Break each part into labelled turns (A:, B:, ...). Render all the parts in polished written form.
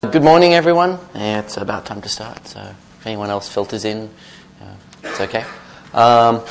A: Good morning, everyone. It's about time to start, so if anyone else filters in, it's okay. I'm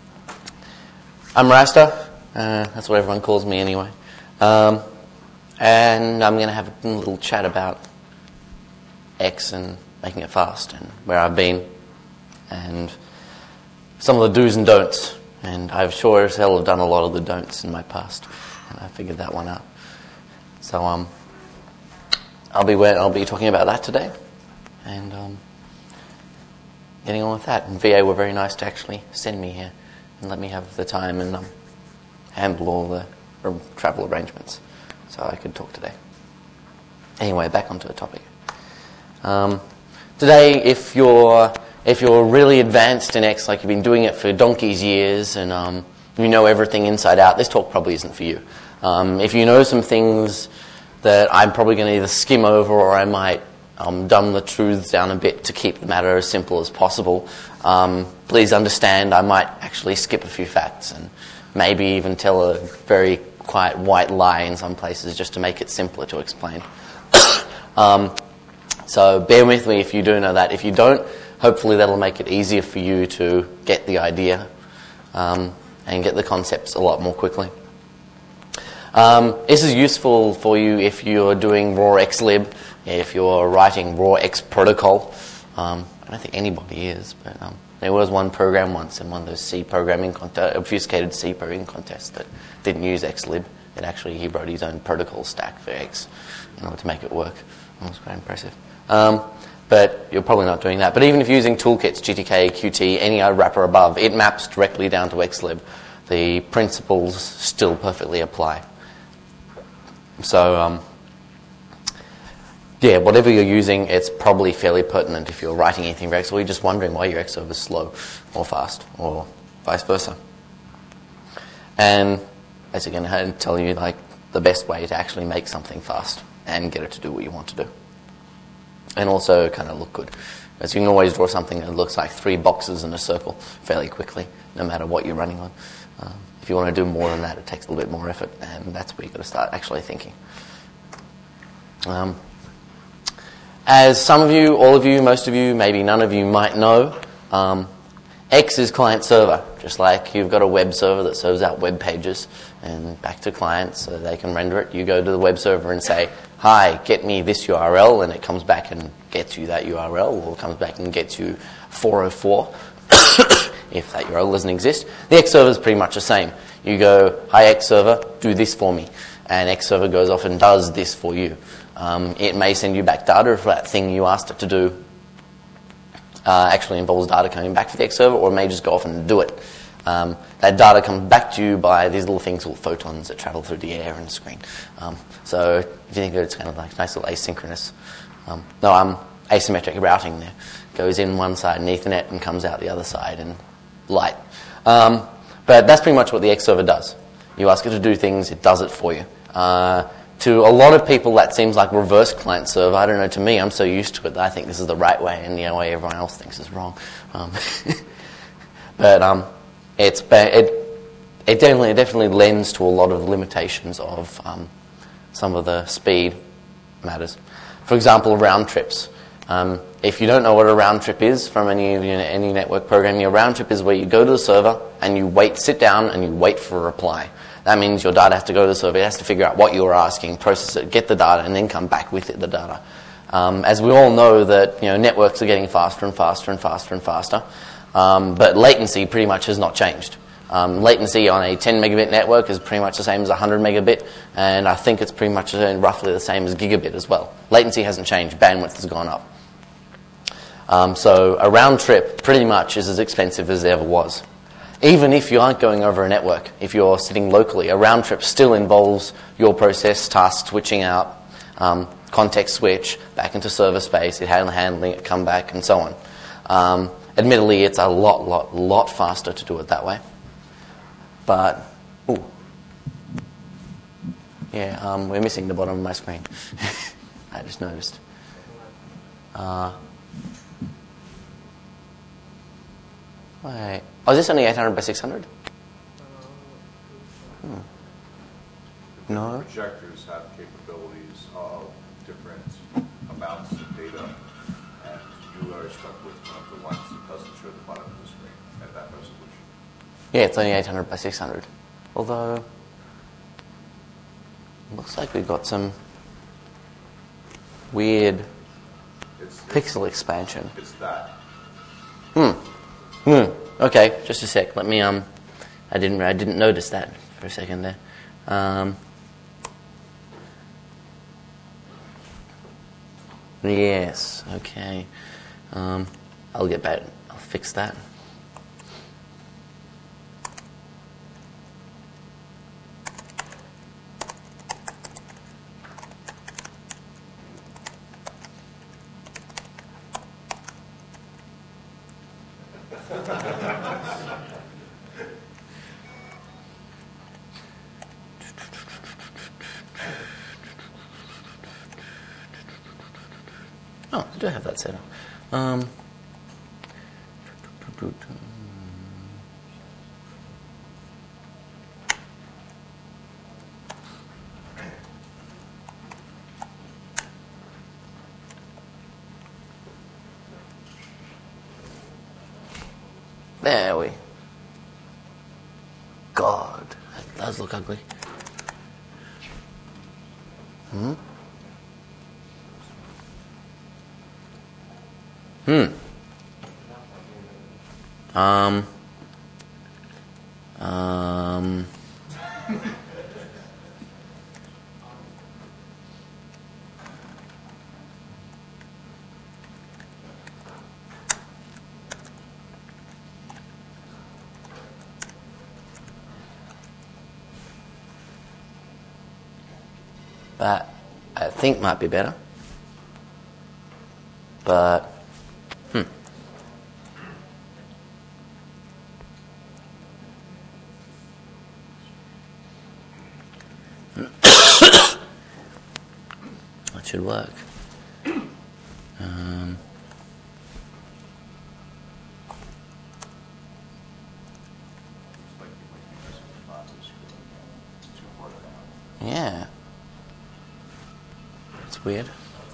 A: Rasta. That's what everyone calls me anyway. And I'm going to have a little chat about X and making it fast and where I've been and some of the do's and don'ts. And I've sure as hell have done a lot of the don'ts in my past, and I figured that one out. So I'll be talking about that today, and getting on with that. And VA were very nice to actually send me here and let me have the time and handle all the travel arrangements, so I could talk today. Anyway, back onto the topic. Today, if you're really advanced in X, like you've been doing it for donkey's years, and you know everything inside out, this talk probably isn't for you. If you know some things that I'm probably going to either skim over or I might dumb the truths down a bit to keep the matter as simple as possible, please understand I might actually skip a few facts and maybe even tell a very quiet white lie in some places just to make it simpler to explain. So bear with me if you do know that. If you don't, hopefully that'll make it easier for you to get the idea and get the concepts a lot more quickly. This is useful for you if you're doing raw xlib, if you're writing raw X protocol. I don't think anybody is, but there was one program once in one of those C programming obfuscated C programming contests that didn't use xlib. He wrote his own protocol stack for X in order to make it work. That was quite impressive. But you're probably not doing that. But even if you're using toolkits, GTK, Qt, any other wrapper above, it maps directly down to xlib. The principles still perfectly apply. So, whatever you're using, it's probably fairly pertinent if you're writing anything for X, or you're just wondering why your X server is slow or fast, or vice versa. And basically I'm going to tell you the best way to actually make something fast and get it to do what you want to do. And also kind of look good. As you can always draw something that looks like 3 boxes in a circle fairly quickly, no matter what you're running on. If you want to do more than that, it takes a little bit more effort, and that's where you've got to start actually thinking. As some of you, all of you, most of you, maybe none of you might know, X is client-server. Just like you've got a web server that serves out web pages and back to clients so they can render it. You go to the web server and say, hi, get me this URL, and it comes back and gets you that URL, or comes back and gets you 404. If that URL doesn't exist. The X server is pretty much the same. You go, hi X server, do this for me. And X server goes off and does this for you. It may send you back data if that thing you asked it to do actually involves data coming back to the X server, or it may just go off and do it. That data comes back to you by these little things called photons that travel through the air and the screen. So if you think of it, it's kind of like nice little asynchronous, asymmetric routing there. Goes in one side in Ethernet and comes out the other side in light. But that's pretty much what the X server does. You ask it to do things, it does it for you. To a lot of people, that seems like reverse client server. I don't know, to me, I'm so used to it that I think this is the right way, and the way everyone else thinks is wrong. But it definitely lends to a lot of the limitations of some of the speed matters. For example, round trips. If you don't know what a round trip is from any network programming, a round trip is where you go to the server and you sit down and you wait for a reply. That means your data has to go to the server, it has to figure out what you were asking, process it, get the data, and then come back with it, the data. As we all know that networks are getting faster and faster and faster and faster, but latency pretty much has not changed. Latency on a 10 megabit network is pretty much the same as 100 megabit, and I think it's pretty much roughly the same as gigabit as well. Latency hasn't changed, bandwidth has gone up. So a round trip pretty much is as expensive as it ever was. Even if you aren't going over a network, if you're sitting locally, a round trip still involves your process, task switching out, context switch, back into server space, handling it, come back, and so on. Admittedly, it's a lot faster to do it that way. But, we're missing the bottom of my screen. I just noticed. Wait. Oh, is this only 800 by 600? No.
B: Projectors have capabilities of different amounts data, and you are stuck with one of the ones that doesn't show the bottom of the screen at that resolution.
A: Yeah, it's only 800 by 600. Although, it looks like we've got some weird pixel expansion.
B: It's that.
A: Okay, just a sec. Let me I didn't notice that for a second there. Yes, okay. I'll get back. I'll fix that. Oh, I do have that set up. There we. God, that does look ugly. That I think might be better. But that should work. Yeah. It's weird.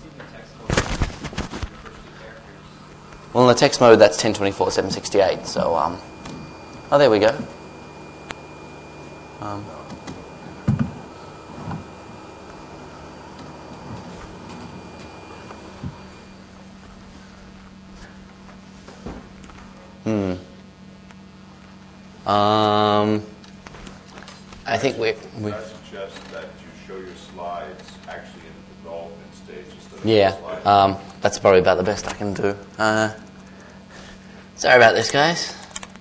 A: Well, in the text mode, that's 1024, 768. So, oh, there we go. I think we
B: I suggest that you show your slides actually in the development stage instead of
A: yeah.
B: the slide.
A: That's probably about the best I can do. Sorry about this, guys.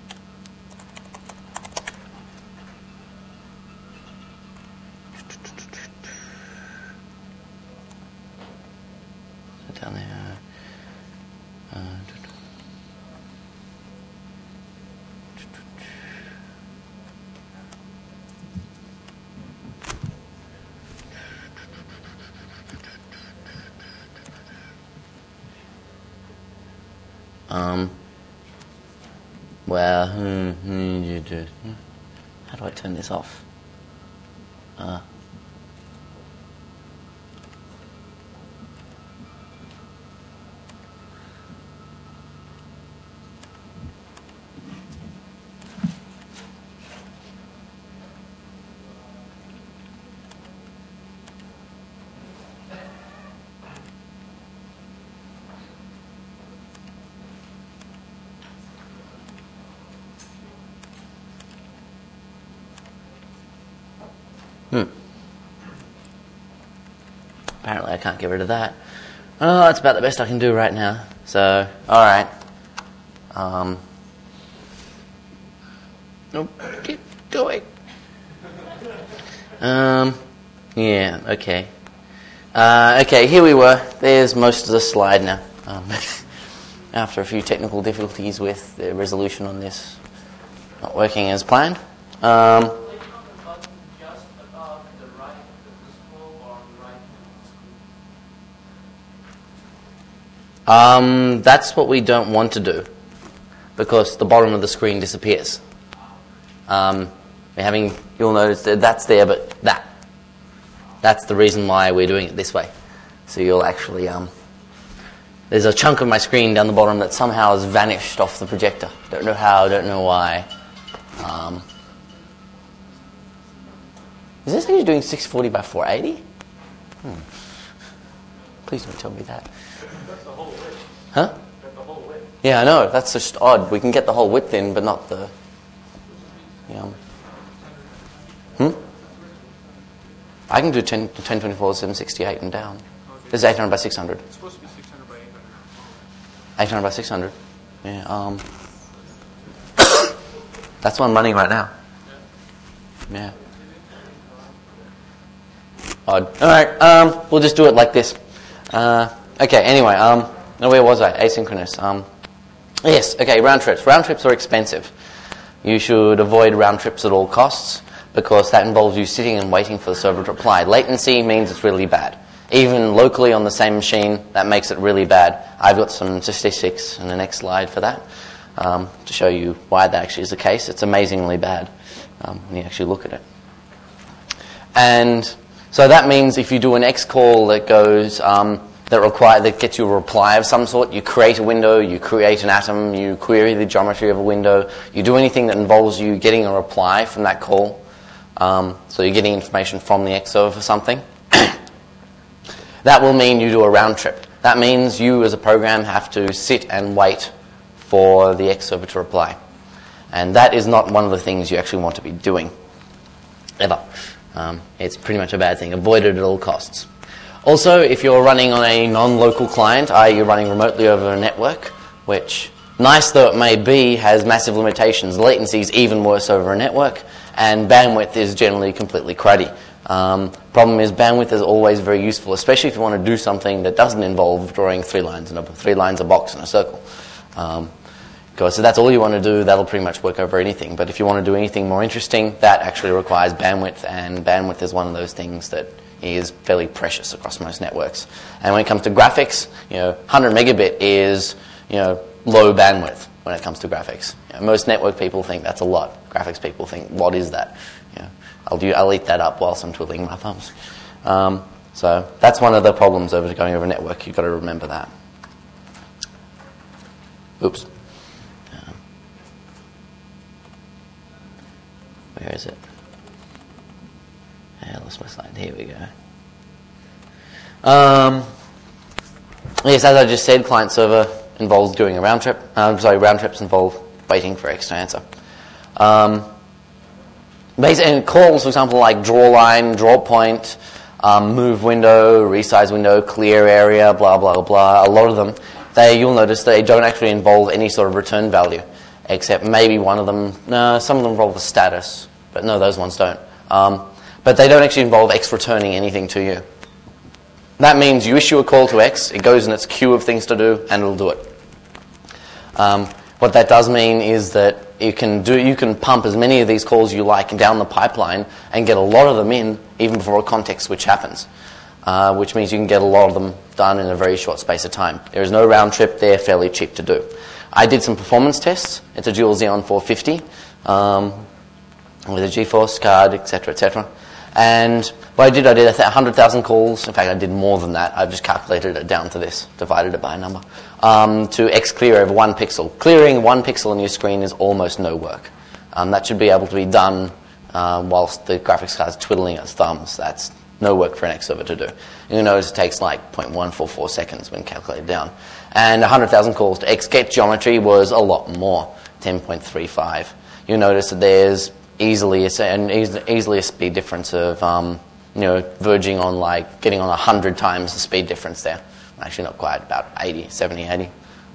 A: Down there. Well, how do I turn this off? Apparently I can't get rid of that. Oh, that's about the best I can do right now. So, alright. Nope, keep going. Yeah, okay. Okay, here we were. There's most of the slide now. After a few technical difficulties with the resolution on this not working as planned. That's what we don't want to do, because the bottom of the screen disappears. You'll notice that that's there, but that's the reason why we're doing it this way. So you'll actually there's a chunk of my screen down the bottom that somehow has vanished off the projector. Don't know how, don't know why. Is this actually doing 640 by 480? Please don't tell me that.
C: That's the whole width.
A: Huh?
C: That's the whole width.
A: Yeah, I know. That's just odd. We can get the whole width in, but not the... I can do 1024, 768 and down. This is 800 by 600.
C: It's supposed to be 600 by 800.
A: 800 by 600. Yeah. That's what I'm running right now. Yeah. Odd. All right. We'll just do it like this. Okay. Anyway. Where was I? Asynchronous. Yes. Okay. Round trips. Round trips are expensive. You should avoid round trips at all costs, because that involves you sitting and waiting for the server to reply. Latency means it's really bad. Even locally on the same machine, that makes it really bad. I've got some statistics in the next slide for that to show you why that actually is the case. It's amazingly bad when you actually look at it. And so that means if you do an X call that goes that gets you a reply of some sort, you create a window, you create an atom, you query the geometry of a window, you do anything that involves you getting a reply from that call. So you're getting information from the X server for something. That will mean you do a round trip. That means you as a program have to sit and wait for the X server to reply. And that is not one of the things you actually want to be doing, ever. It's pretty much a bad thing. Avoid it at all costs. Also, if you're running on a non-local client, i.e. you're running remotely over a network, which, nice though it may be, has massive limitations. Latency is even worse over a network, and bandwidth is generally completely cruddy. Problem is, bandwidth is always very useful, especially if you want to do something that doesn't involve drawing three lines, a box, and a circle. Because if that's all you want to do, that'll pretty much work over anything. But if you want to do anything more interesting, that actually requires bandwidth, and bandwidth is one of those things that is fairly precious across most networks. And when it comes to graphics, 100 megabit is, low bandwidth when it comes to graphics. Most network people think that's a lot. Graphics people think, what is that? I'll eat that up whilst I'm twiddling my thumbs. So that's one of the problems over going over network. You've got to remember that. Oops. Where is it? I lost my slide. Here we go. Yes, as I just said, client server involves doing a round trip. Round trips involve waiting for X to answer. And calls, for example, like draw line, draw point, move window, resize window, clear area, blah, blah, blah. A lot of them, you'll notice they don't actually involve any sort of return value, except maybe one of them. No, some of them involve a status, but no, those ones don't. But they don't actually involve X returning anything to you. That means you issue a call to X, it goes in its queue of things to do, and it'll do it. What that does mean is that you can pump as many of these calls you like down the pipeline and get a lot of them in even before a context switch happens, which means you can get a lot of them done in a very short space of time. There is no round trip. They're fairly cheap to do. I did some performance tests. It's a dual Xeon 450 with a GeForce card, etc., etc. And what I did 100,000 calls. In fact, I did more than that. I've just calculated it down to this, divided it by a number, to X clear over 1 pixel. Clearing 1 pixel on your screen is almost no work. That should be able to be done whilst the graphics card is twiddling its thumbs. That's no work for an X server to do. You'll notice it takes like 0.144 seconds when calculated down. And 100,000 calls to X get geometry was a lot more, 10.35. You'll notice that there's easily a speed difference of verging on like getting on 100 times the speed difference there. Actually not quite, about 80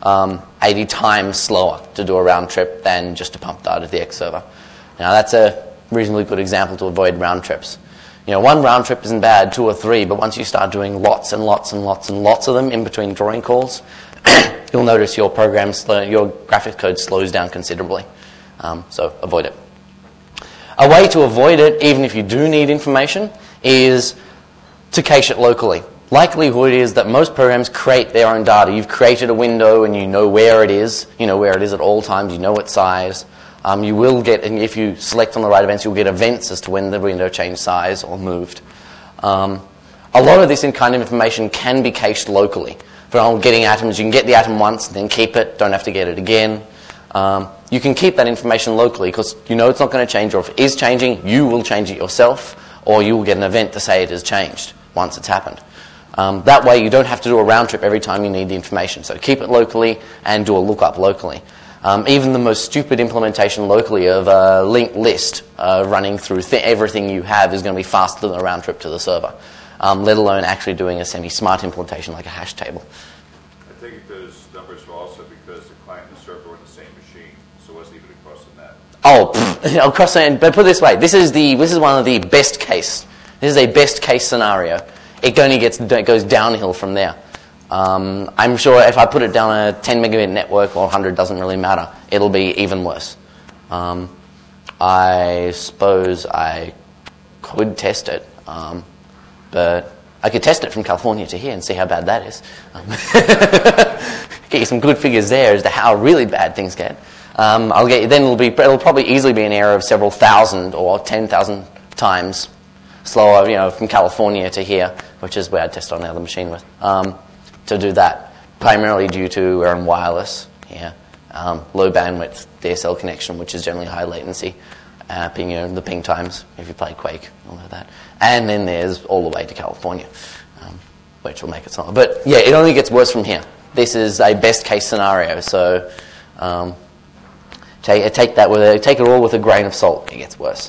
A: times slower to do a round trip than just to pump data to the X server. Now that's a reasonably good example to avoid round trips. One round trip isn't bad, 2 or 3, but once you start doing lots and lots and lots and lots of them in between drawing calls, you'll notice your graphics code slows down considerably. So avoid it. A way to avoid it, even if you do need information, is to cache it locally. Likelihood is that most programs create their own data. You've created a window and you know where it is. You know where it is at all times. You know its size. You will get, and if you select on the right events, you'll get events as to when the window changed size or moved. A lot of this kind of information can be cached locally. For getting atoms, you can get the atom once, then keep it, don't have to get it again. You can keep that information locally because you know it's not going to change, or if it is changing, you will change it yourself, or you will get an event to say it has changed once it's happened. That way you don't have to do a round trip every time you need the information. So keep it locally and do a lookup locally. Even the most stupid implementation locally of a linked list running through everything you have is going to be faster than a round trip to the server, let alone actually doing a semi-smart implementation like a hash table.
B: I think those numbers are also because the client and the server were on the same machine, so it wasn't even across the net.
A: Oh, across the, but put it this way, this is one of the best case. This is a best case scenario. It only goes downhill from there. I'm sure if I put it down a 10 megabit network or 100, doesn't really matter. It'll be even worse. I suppose I could test it, but I could test it from California to here and see how bad that is. Get you some good figures there as to how really bad things get. It'll probably easily be an error of several thousand or 10,000 times slower, from California to here, which is where I test on the other machine with, to do that. Primarily due to we're on wireless here, low bandwidth DSL connection, which is generally high latency, the ping times if you play Quake, all of that. And then there's all the way to California, which will make it slower. But yeah, it only gets worse from here. This is a best case scenario, so take it all with a grain of salt. It gets worse.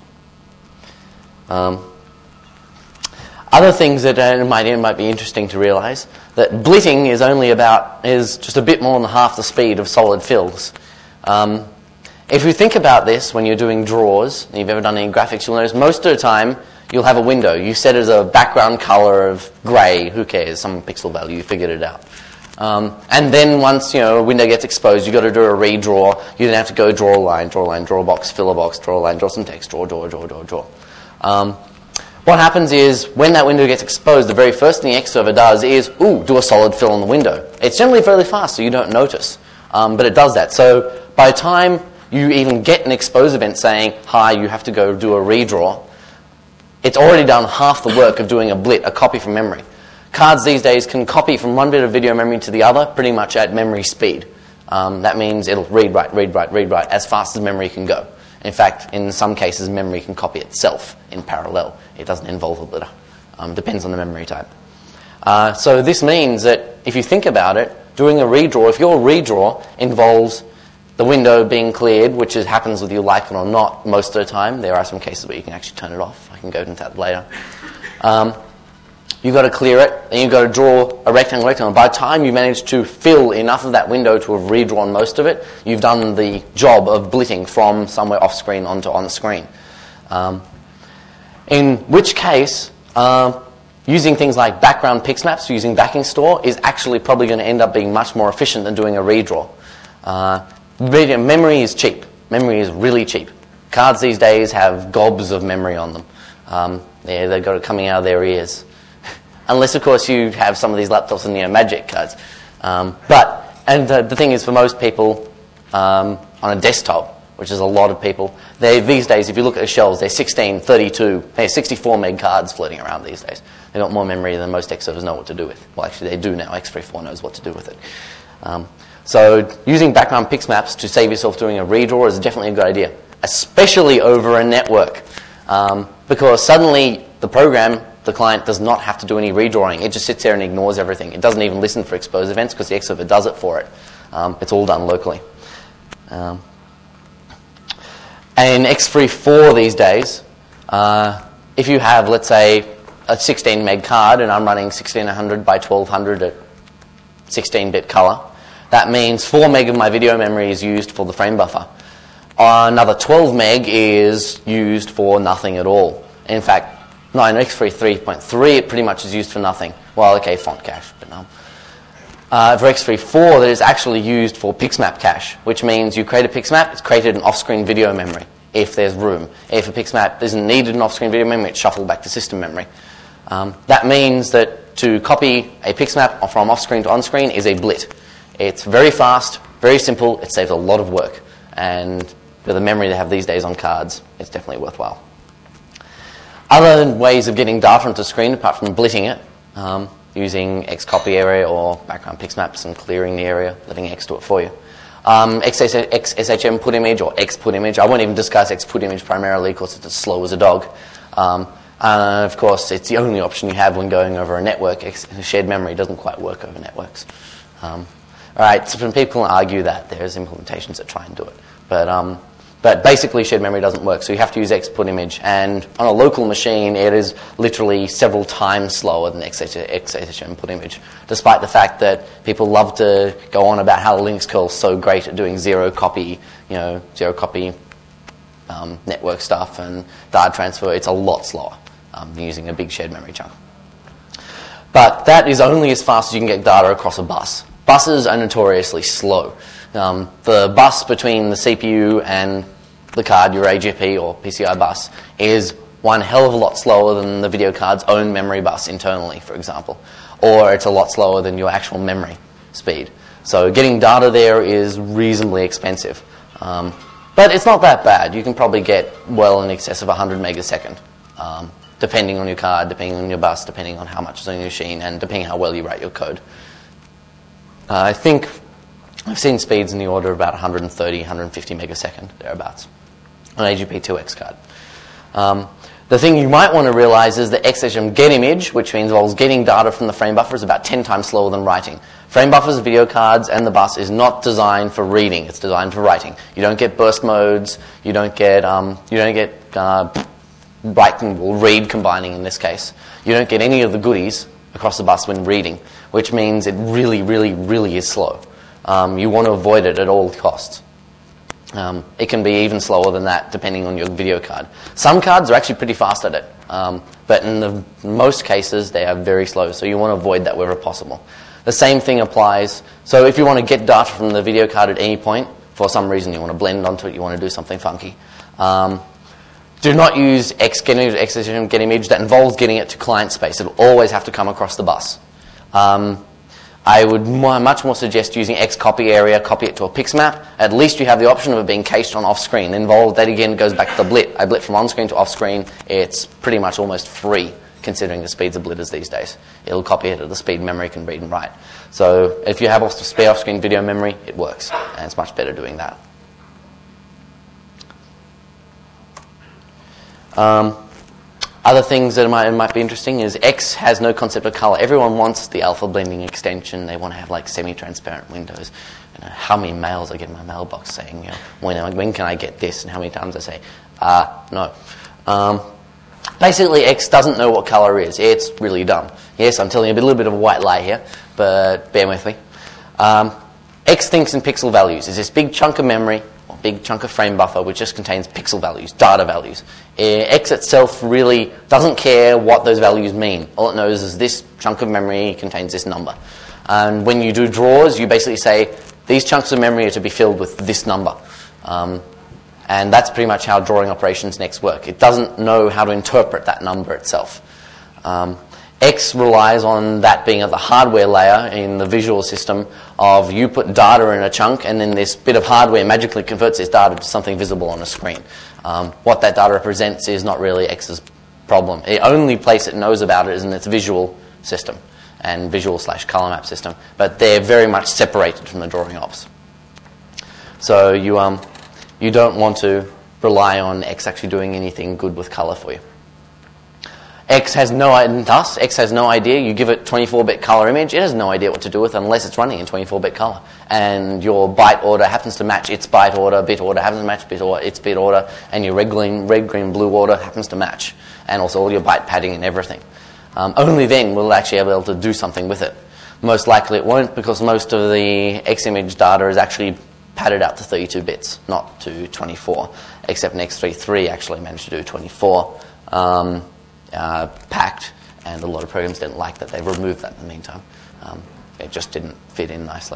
A: Other things that might be interesting to realise, that blitting is just a bit more than half the speed of solid fills. If you think about this when you're doing draws, and you've ever done any graphics, you'll notice most of the time you'll have a window. You set it as a background colour of grey, who cares, some pixel value, you figured it out. And then once a window gets exposed, you've got to do a redraw. You then have to go draw a line, draw a box, fill a box, draw a line, draw some text, draw. What happens is, when that window gets exposed, the very first thing the X server does is, do a solid fill on the window. It's generally fairly fast, so you don't notice. But it does that. So by the time you even get an expose event saying, hi, you have to go do a redraw, it's already done half the work of doing a blit, a copy from memory. Cards these days can copy from one bit of video memory to the other pretty much at memory speed. That means it'll read, write as fast as memory can go. In fact, in some cases, memory can copy itself in parallel. It doesn't involve a blitter. Depends on the memory type. So this means that if you think about it, doing a redraw, if your redraw involves the window being cleared, which happens whether you like it or not most of the time, there are some cases where you can actually turn it off. I can go into that later. You've got to clear it, then you've got to draw a rectangle. By the time you manage to fill enough of that window to have redrawn most of it, you've done the job of blitting from somewhere off screen onto on screen. In which case, using things like background pixmaps, using backing store, is actually probably going to end up being much more efficient than doing a redraw. Memory is cheap. Memory is really cheap. Cards these days have gobs of memory on them. They've got it coming out of their ears. Unless, of course, you have some of these laptops and Magic cards. The thing is, for most people on a desktop, which is a lot of people, these days, if you look at the shelves, they're 16, 32, 64 meg cards floating around these days. They've got more memory than most X servers know what to do with. Well, actually, they do now. X34 knows what to do with it. So using background pixmaps to save yourself doing a redraw is definitely a good idea, especially over a network. Because suddenly the program, the client, does not have to do any redrawing. It just sits there and ignores everything. It doesn't even listen for expose events because the X server does it for it. It's all done locally. And in X34 these days, if you have, let's say, a 16 meg card and I'm running 1600 by 1200 at 16-bit color, that means 4 meg of my video memory is used for the frame buffer. Another 12 meg is used for nothing at all. In fact, in X33 3.3, it pretty much is used for nothing. Well, okay, font cache, but no. For X34, that is actually used for pixmap cache, which means you create a pixmap, it's created an off-screen video memory, if there's room. If a pixmap isn't needed in off-screen video memory, it's shuffled back to system memory. That means that to copy a pixmap from off-screen to on-screen is a blit. It's very fast, very simple, it saves a lot of work. And with the memory they have these days on cards, it's definitely worthwhile. Other ways of getting data onto screen, apart from blitting it, using X copy area or background pixmaps and clearing the area, letting X do it for you. XSHM put image or X put image. I won't even discuss X put image primarily because it's as slow as a dog. Of course, it's the only option you have when going over a network. Shared memory doesn't quite work over networks. Alright, so some people argue that there's implementations that try and do it. But basically shared memory doesn't work, so you have to use X put image. And on a local machine, it is literally several times slower than XSHM put image, despite the fact that people love to go on about how Linux curl is so great at doing zero copy network stuff and data transfer. It's a lot slower than using a big shared memory chunk. But that is only as fast as you can get data across a bus. Buses are notoriously slow. The bus between the CPU and the card, your AGP or PCI bus, is one hell of a lot slower than the video card's own memory bus internally, for example. Or it's a lot slower than your actual memory speed. So getting data there is reasonably expensive. But it's not that bad. You can probably get well in excess of 100 megasecond, depending on your card, depending on your bus, depending on how much is on your machine, and depending how well you write your code. I think I've seen speeds in the order of about 130, 150 megasecond, thereabouts, on AGP2X card. The thing you might want to realize is that XSHM get image, which involves getting data from the frame buffer, is about 10 times slower than writing. Frame buffers, video cards, and the bus is not designed for reading. It's designed for writing. You don't get burst modes. You don't get write and read combining in this case. You don't get any of the goodies across the bus when reading, which means it really, really, really is slow. You want to avoid it at all costs. It can be even slower than that depending on your video card. Some cards are actually pretty fast at it, but in most cases they are very slow, so you want to avoid that wherever possible. The same thing applies. So if you want to get data from the video card at any point, for some reason you want to blend onto it, you want to do something funky, do not use XSHM get image. That involves getting it to client space. It will always have to come across the bus. I would much more suggest using X copy area, copy it to a pixmap. At least you have the option of it being cached on off-screen. That again goes back to the blit. I blit from on-screen to off-screen. It's pretty much almost free considering the speeds of blitters these days. It'll copy it at the speed memory can read and write. So if you have spare off-screen video memory, it works. And it's much better doing that. Other things that might be interesting is X has no concept of color. Everyone wants the alpha blending extension. They want to have like semi-transparent windows. How many mails I get in my mailbox saying, when can I get this? And how many times I say, no. Basically, X doesn't know what color is. It's really dumb. Yes, I'm telling you a little bit of a white lie here, but bear with me. X thinks in pixel values. It's this big chunk of memory, or big chunk of frame buffer, which just contains pixel values, data values. X itself really doesn't care what those values mean. All it knows is this chunk of memory contains this number. And when you do draws, you basically say, these chunks of memory are to be filled with this number. And that's pretty much how drawing operations in X work. It doesn't know how to interpret that number itself. X relies on that being at the hardware layer in the visual system of you put data in a chunk and then this bit of hardware magically converts this data to something visible on a screen. What that data represents is not really X's problem. The only place it knows about it is in its visual system and visual/color map system, but they're very much separated from the drawing ops. So you don't want to rely on X actually doing anything good with color for you. X has no idea. You give it 24-bit color image, it has no idea what to do with unless it's running in 24-bit color. And your byte order happens to match its byte order, bit order happens to match its bit order, and your red, green, blue order happens to match. And also all your byte padding and everything. Only then will it actually be able to do something with it. Most likely it won't, because most of the X image data is actually padded out to 32 bits, not to 24, except X33 actually managed to do 24. Packed, and a lot of programs didn't like that. They've removed that in the meantime. It just didn't fit in nicely.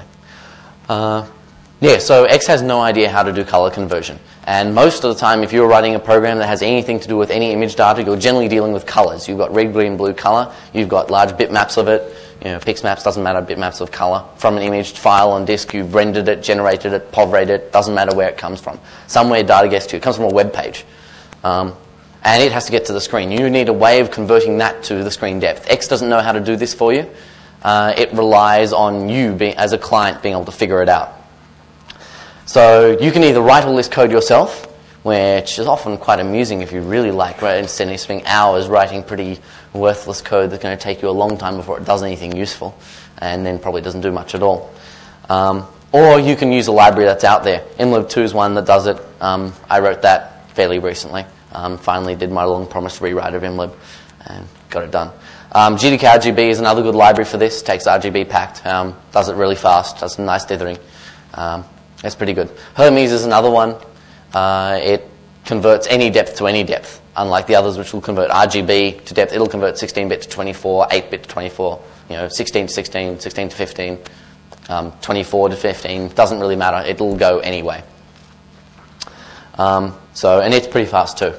A: So X has no idea how to do color conversion. And most of the time, if you're writing a program that has anything to do with any image data, you're generally dealing with colors. You've got red, green, blue color. You've got large bitmaps of it. Pixmaps doesn't matter, bitmaps of color. From an imaged file on disk, you've rendered it, generated it, POV-rated it. Doesn't matter where it comes from. Somewhere data gets to you. It comes from a web page. and it has to get to the screen. You need a way of converting that to the screen depth. X doesn't know how to do this for you. It relies on you, as a client, being able to figure it out. So you can either write all this code yourself, which is often quite amusing if you really like, right, instead of spending hours writing pretty worthless code that's going to take you a long time before it does anything useful, and then probably doesn't do much at all. Or you can use a library that's out there. mlib2 is one that does it. I wrote that fairly recently. Finally did my long-promised rewrite of mlib and got it done. GDK-RGB is another good library for this. Takes RGB packed, does it really fast, does some nice dithering. It's pretty good. Hermes is another one. It converts any depth to any depth, unlike the others which will convert RGB to depth. It'll convert 16-bit to 24, 8-bit to 24, 16 to 16, 16 to 15, 24 to 15. Doesn't really matter. It'll go anyway. And it's pretty fast too.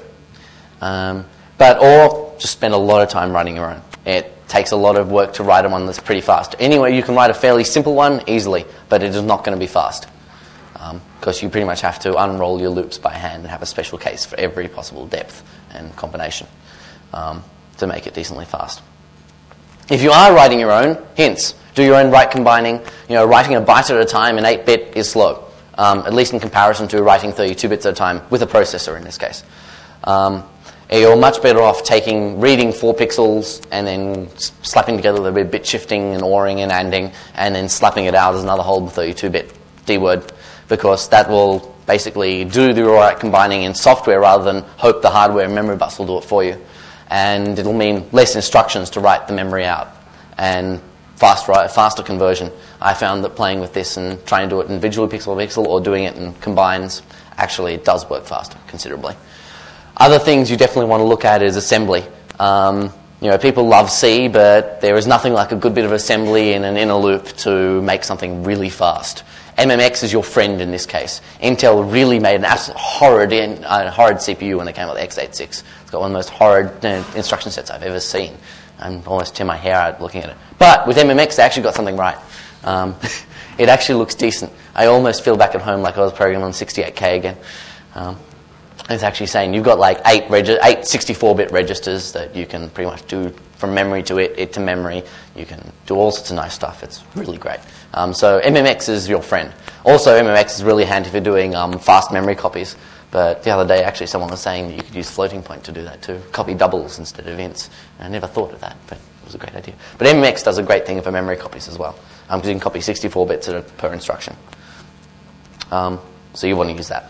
A: Or just spend a lot of time writing your own. It takes a lot of work to write one that's pretty fast. Anyway, you can write a fairly simple one easily, but it is not going to be fast. Because you pretty much have to unroll your loops by hand and have a special case for every possible depth and combination to make it decently fast. If you are writing your own, hints. Do your own write combining. Writing a byte at a time in 8-bit is slow, at least in comparison to writing 32 bits at a time with a processor in this case. You're much better off reading 4 pixels and then slapping together the bit shifting and ORing and ANDing and then slapping it out as another whole 32-bit D word, because that will basically do the write combining in software rather than hope the hardware and memory bus will do it for you. And it'll mean less instructions to write the memory out and faster conversion. I found that playing with this and trying to do it individually pixel by pixel or doing it in combines, actually it does work faster considerably. Other things you definitely want to look at is assembly. People love C, but there is nothing like a good bit of assembly in an inner loop to make something really fast. MMX is your friend in this case. Intel really made an absolute horrid CPU when they came out with the x86. It's got one of the most horrid instruction sets I've ever seen. I'm almost tear my hair out looking at it. But with MMX, they actually got something right. It actually looks decent. I almost feel back at home like I was programming on 68K again. It's actually saying you've got like 8 64-bit registers that you can pretty much do from memory to it to memory. You can do all sorts of nice stuff. It's really great. So MMX is your friend. Also, MMX is really handy for doing fast memory copies. But the other day, actually, someone was saying that you could use floating point to do that too. Copy doubles instead of ints. I never thought of that, but it was a great idea. But MMX does a great thing for memory copies as well. Because you can copy 64 bits per instruction. So you want to use that.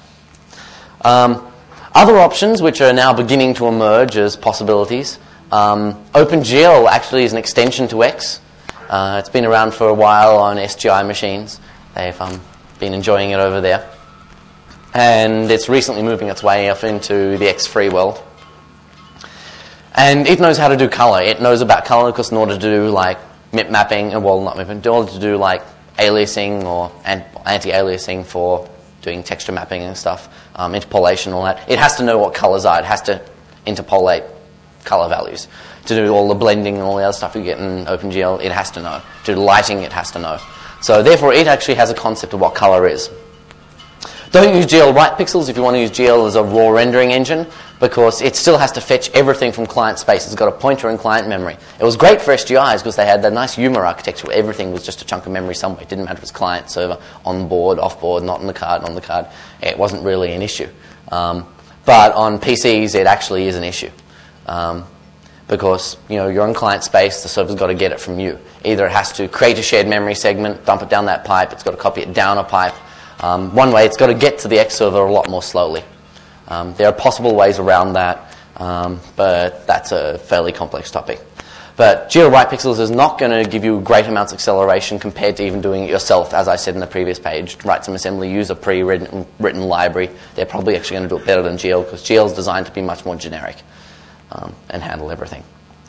A: Other options which are now beginning to emerge as possibilities. OpenGL actually is an extension to X. It's been around for a while on SGI machines. They've been enjoying it over there. And it's recently moving its way off into the X free world. And it knows how to do color. It knows about color because in order to do like MIP mapping, in order to do like aliasing or anti-aliasing for doing texture mapping and stuff, interpolation and all that, it has to know what colors are. It has to interpolate color values. To do all the blending and all the other stuff you get in OpenGL, it has to know. To do lighting, it has to know. So therefore, it actually has a concept of what color is. Don't use GL write pixels if you want to use GL as a raw rendering engine, because it still has to fetch everything from client space. It's got a pointer in client memory. It was great for SGIs because they had that nice humor architecture where everything was just a chunk of memory somewhere. It didn't matter if it was client, server, on board, off board, not on the card, on the card. It wasn't really an issue. But on PCs, it actually is an issue. Because you're in client space, the server's got to get it from you. Either it has to create a shared memory segment, dump it down that pipe, it's got to copy it down a pipe. One way, it's got to get to the X server a lot more slowly. There are possible ways around that, but that's a fairly complex topic. But GL write pixels is not going to give you great amounts of acceleration compared to even doing it yourself, as I said in the previous page. Write some assembly, use a pre-written library. They're probably actually going to do it better than GL because GL is designed to be much more generic and handle everything.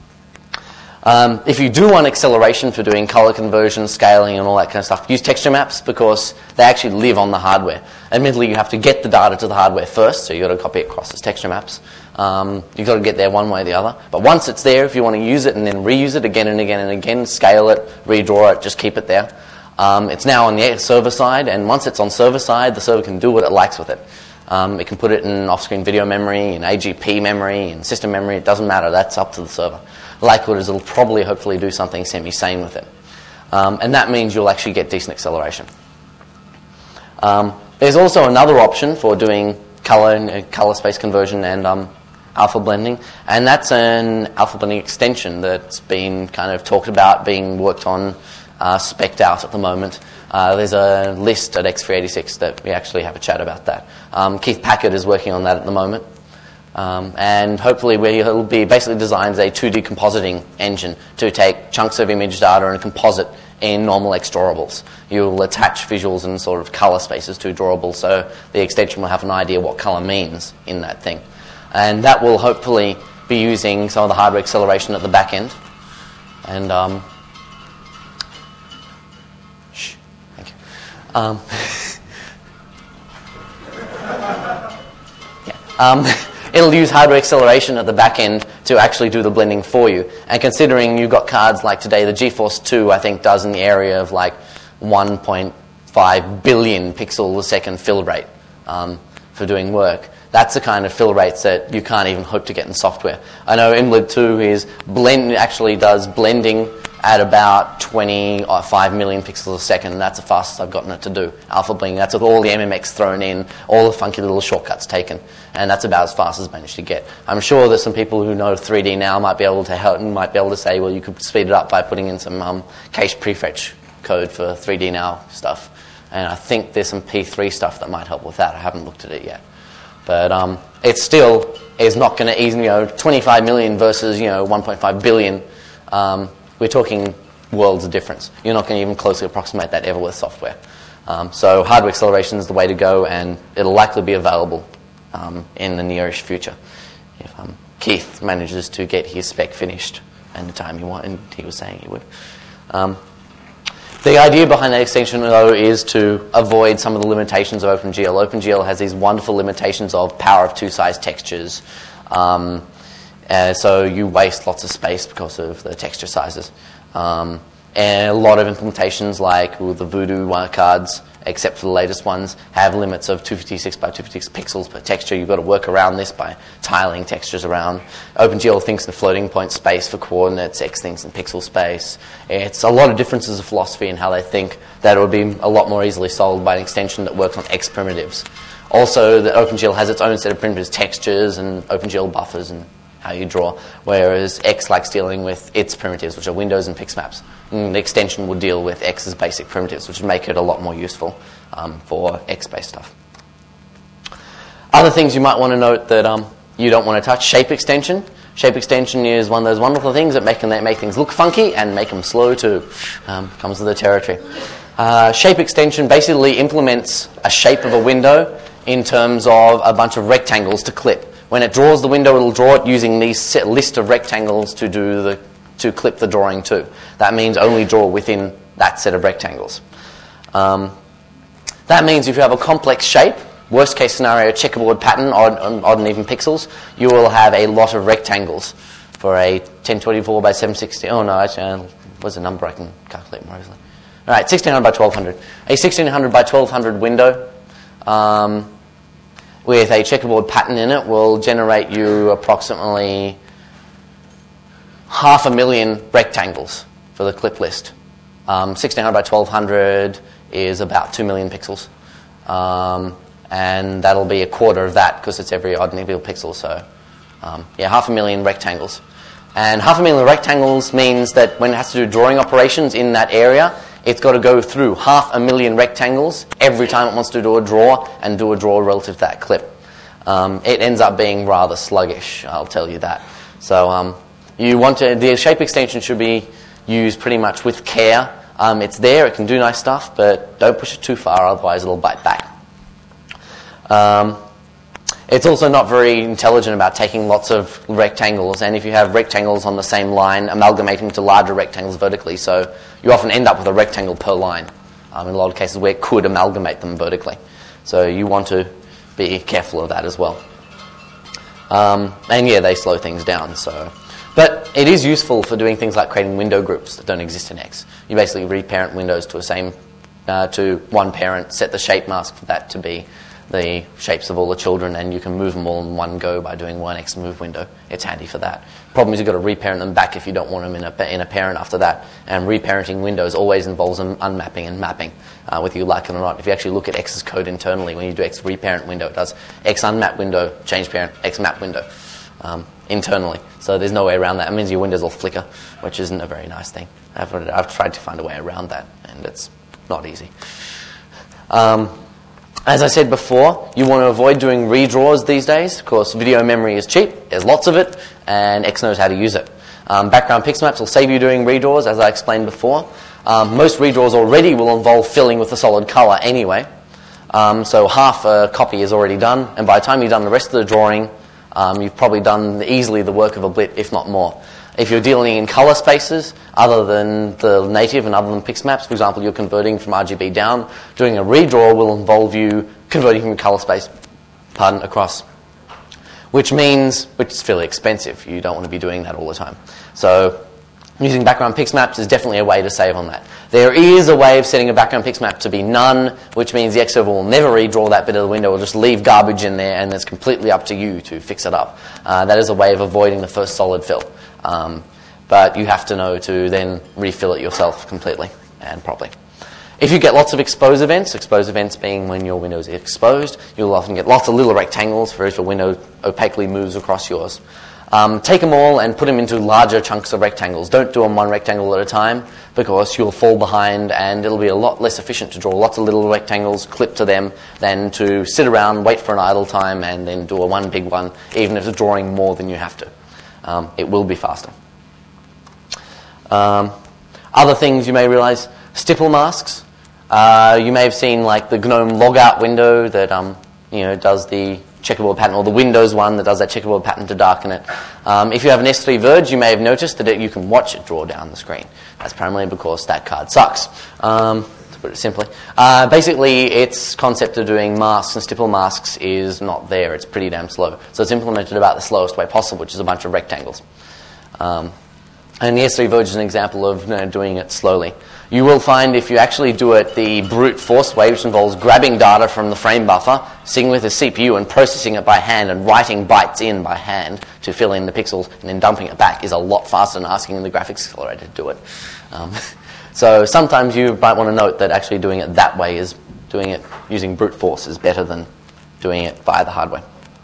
A: If you do want acceleration for doing color conversion, scaling, and all that kind of stuff, use texture maps because they actually live on the hardware. Admittedly, you have to get the data to the hardware first, so you've got to copy it across as texture maps. You've got to get there one way or the other. But once it's there, if you want to use it and then reuse it again and again and again, scale it, redraw it, just keep it there. It's now on the server side, and once it's on server side, the server can do what it likes with it. It can put it in off-screen video memory, in AGP memory, in system memory. It doesn't matter. That's up to the server. The likelihood is it'll probably, hopefully, do something semi-sane with it. And that means you'll actually get decent acceleration. There's also another option for doing color space conversion and alpha blending, and that's an alpha blending extension that's been kind of talked about, being worked on, spec'd out at the moment. There's a list at X386 that we actually have a chat about that. Keith Packard is working on that at the moment. And hopefully he'll be basically designs a 2D compositing engine to take chunks of image data and composite in normal X drawables. You'll attach visuals and sort of color spaces to drawables, so the extension will have an idea what color means in that thing. And that will hopefully be using some of the hardware acceleration at the back end. And thank you. It'll use hardware acceleration at the back end to actually do the blending for you. And considering you've got cards like today, the GeForce 2, I think, does in the area of like 1.5 billion pixel a second fill rate for doing work. That's the kind of fill rates that you can't even hope to get in software. I know ImLib 2 actually does blending at about 25 million pixels a second. That's the fastest I've gotten it to do. Alpha blending, that's with all the MMX thrown in, all the funky little shortcuts taken. And that's about as fast as I've managed to get. I'm sure that some people who know 3D now might be able to help and might be able to say, well, you could speed it up by putting in some cache prefetch code for 3D now stuff. And I think there's some P3 stuff that might help with that. I haven't looked at it yet. But it still is not going to ease, 25 million versus, 1.5 billion. We're talking worlds of difference. You're not going to even closely approximate that ever with software. So hardware acceleration is the way to go, and it'll likely be available in the nearish future if Keith manages to get his spec finished in the time he was saying he would. The idea behind that extension, though, is to avoid some of the limitations of OpenGL. OpenGL has these wonderful limitations of power of two-size textures. So you waste lots of space because of the texture sizes. And a lot of implementations, like with the Voodoo cards, except for the latest ones, have limits of 256 by 256 pixels per texture. You've got to work around this by tiling textures around. OpenGL thinks in floating point space for coordinates, X thinks in pixel space. It's a lot of differences of philosophy in how they think that it would be a lot more easily solved by an extension that works on X primitives. Also, the OpenGL has its own set of primitives, textures, and OpenGL buffers, and how you draw, whereas X likes dealing with its primitives, which are windows and pixmaps. And the extension will deal with X's basic primitives, which would make it a lot more useful for X-based stuff. Other things you might want to note that you don't want to touch: shape extension. Shape extension is one of those wonderful things that make things look funky and make them slow too. Comes with the territory. Shape extension basically implements a shape of a window in terms of a bunch of rectangles to clip. When it draws the window, it'll draw it using these list of rectangles to clip the drawing to. That means only draw within that set of rectangles. That means if you have a complex shape, worst case scenario, checkerboard pattern, odd and even pixels, you will have a lot of rectangles for a 1024 by 760. Oh no, actually, what's the number I can calculate more easily? All right, 1600 by 1200. A 1600 by 1200 window with a checkerboard pattern in it will generate you approximately 500,000 rectangles for the clip list. 1600 by 1200 is about 2 million pixels. And that'll be a quarter of that because it's every odd and even pixel. So, 500,000 rectangles. And 500,000 rectangles means that when it has to do drawing operations in that area, it's got to go through 500,000 rectangles every time it wants to do a draw and do a draw relative to that clip. It ends up being rather sluggish, I'll tell you that. So the shape extension should be used pretty much with care. It's there, it can do nice stuff, but don't push it too far, otherwise it'll bite back. It's also not very intelligent about taking lots of rectangles, and if you have rectangles on the same line, amalgamating to larger rectangles vertically, so you often end up with a rectangle per line in a lot of cases where it could amalgamate them vertically. So you want to be careful of that as well. They slow things down. But it is useful for doing things like creating window groups that don't exist in X. You basically reparent windows to one parent, set the shape mask for that to be the shapes of all the children, and you can move them all in one go by doing one X move window. It's handy for that. Problem is you've got to reparent them back if you don't want them in a parent after that. And reparenting windows always involves unmapping and mapping, whether you like it or not. If you actually look at X's code internally, when you do X reparent window, it does X unmap window, change parent, X map window internally. So there's no way around that. It means your windows will flicker, which isn't a very nice thing. I've tried to find a way around that, and it's not easy. As I said before, you want to avoid doing redraws these days. Of course, video memory is cheap, there's lots of it, and X knows how to use it. Background pixmaps will save you doing redraws, as I explained before. Most redraws already will involve filling with a solid color anyway. So half a copy is already done, and by the time you've done the rest of the drawing, you've probably done easily the work of a blit, if not more. If you're dealing in color spaces, other than the native and other than pixmaps, for example, you're converting from RGB down, doing a redraw will involve you converting from color space, across. Which is fairly expensive. You don't want to be doing that all the time. So using background pixmaps is definitely a way to save on that. There is a way of setting a background pixmap to be none, which means the X server will never redraw that bit of the window. Will just leave garbage in there, and it's completely up to you to fix it up. That is a way of avoiding the first solid fill. But you have to know to then refill it yourself completely and properly. If you get lots of exposed events being when your window is exposed, you'll often get lots of little rectangles for if a window opaquely moves across yours. Take them all and put them into larger chunks of rectangles. Don't do them one rectangle at a time, because you'll fall behind, and it'll be a lot less efficient to draw lots of little rectangles, clip to them, than to sit around, wait for an idle time, and then do a one big one, even if it's drawing more than you have to. It will be faster. Other things you may realize, stipple masks. You may have seen like the GNOME logout window that does the checkerboard pattern, or the Windows one that does that checkerboard pattern to darken it. If you have an S3 Verge, you may have noticed that you can watch it draw down the screen. That's primarily because that card sucks, to put it simply. Basically, its concept of doing masks and stipple masks is not there. It's pretty damn slow. So it's implemented about the slowest way possible, which is a bunch of rectangles. And the S3 Verge is an example of doing it slowly. You will find if you actually do it the brute force way, which involves grabbing data from the frame buffer, sitting with a CPU and processing it by hand and writing bytes in by hand to fill in the pixels and then dumping it back, is a lot faster than asking the graphics accelerator to do it. So sometimes you might want to note that actually doing it that way is doing it using brute force is better than doing it via the hardware.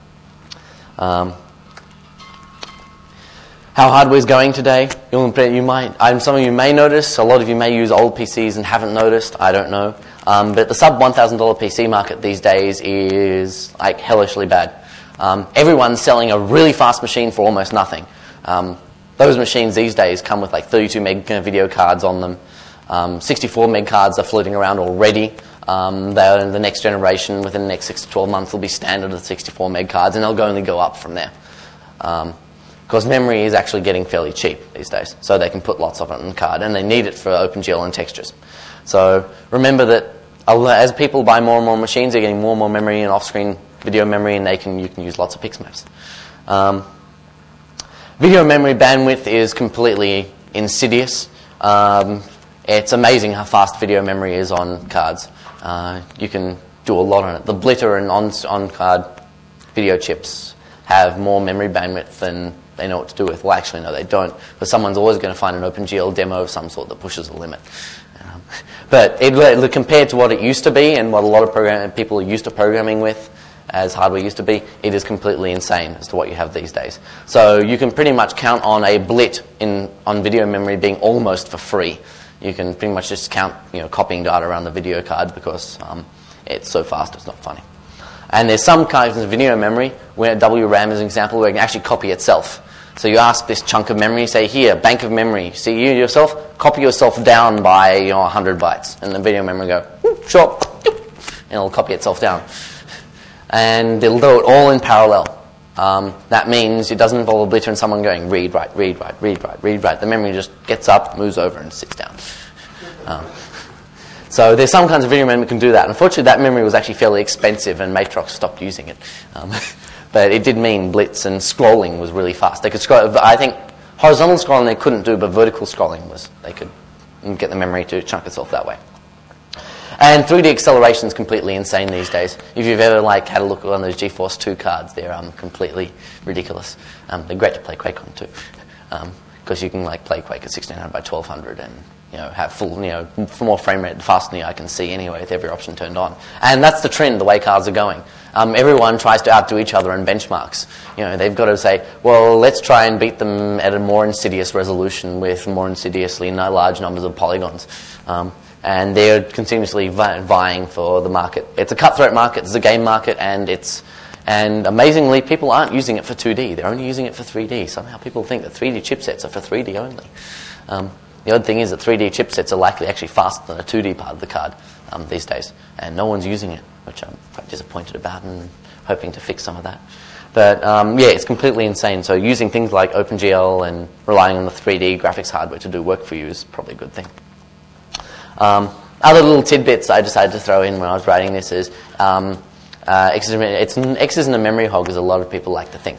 A: How hardware is going today, some of you may notice, a lot of you may use old PCs and haven't noticed, I don't know. But the sub $1,000 PC market these days is like hellishly bad. Everyone's selling a really fast machine for almost nothing. Those machines these days come with like 32 meg video cards on them. 64 meg cards are floating around already. They're in the next generation, within the next 6 to 12 months, will be standard of 64 meg cards, and they'll only go up from there. Because memory is actually getting fairly cheap these days, so they can put lots of it on the card, and they need it for OpenGL and textures. So remember that as people buy more and more machines, they're getting more and more memory and off-screen video memory, and you can use lots of pixmaps. Video memory bandwidth is completely insidious. It's amazing how fast video memory is on cards. You can do a lot on it. The Blitter and on-card video chips have more memory bandwidth than they know what to do with. Well, actually, no, they don't. But someone's always going to find an OpenGL demo of some sort that pushes the limit. But compared to what it used to be and what a lot of people are used to programming with, as hardware used to be, it is completely insane as to what you have these days. So you can pretty much count on a blit on video memory being almost for free. You can pretty much just count copying data around the video card because it's so fast it's not funny. And there's some kinds of video memory, where WRAM is an example, where it can actually copy itself. So you ask this chunk of memory, say, here, bank of memory, see you yourself, copy yourself down by 100 bytes. And the video memory will go, sure, and it'll copy itself down. And it'll do it all in parallel. That means it doesn't involve a blitter and someone going, read, write, read, write, read, write, read, write. The memory just gets up, moves over, and sits down. So there's some kinds of video memory that can do that. Unfortunately, that memory was actually fairly expensive, and Matrox stopped using it. But it did mean blitz, and scrolling was really fast. They could scroll. I think horizontal scrolling they couldn't do, but vertical scrolling they could get the memory to chunk itself that way. And 3D acceleration is completely insane these days. If you've ever like had a look at one of those GeForce 2 cards, they're completely ridiculous. They're great to play Quake on too, because you can like play Quake at 1600 by 1200 and have full, for more frame rate faster than I can see anyway with every option turned on. And that's the trend, the way cards are going. Everyone tries to outdo each other in benchmarks. They've got to say, well, let's try and beat them at a more insidious resolution with more insidiously large numbers of polygons. And they're continuously vying for the market. It's a cutthroat market, it's a game market, and amazingly, people aren't using it for 2D. They're only using it for 3D. Somehow people think that 3D chipsets are for 3D only. The odd thing is that 3D chipsets are likely actually faster than a 2D part of the card these days, and no one's using it, which I'm quite disappointed about and hoping to fix some of that. But it's completely insane. So using things like OpenGL and relying on the 3D graphics hardware to do work for you is probably a good thing. Other little tidbits I decided to throw in when I was writing this is X isn't a memory hog, as a lot of people like to think.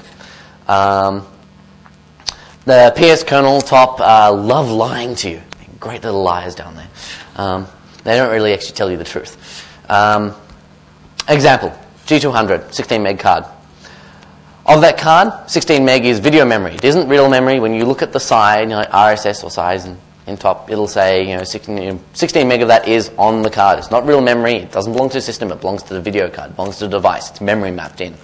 A: The PS kernel top love lying to you. Great little liars down there. They don't really actually tell you the truth. Example, G200, 16 meg card. Of that card, 16 meg is video memory. It isn't real memory. When you look at the side, RSS or size in top, it'll say 16 meg of that is on the card. It's not real memory. It doesn't belong to the system. It belongs to the video card. It belongs to the device. It's memory mapped in.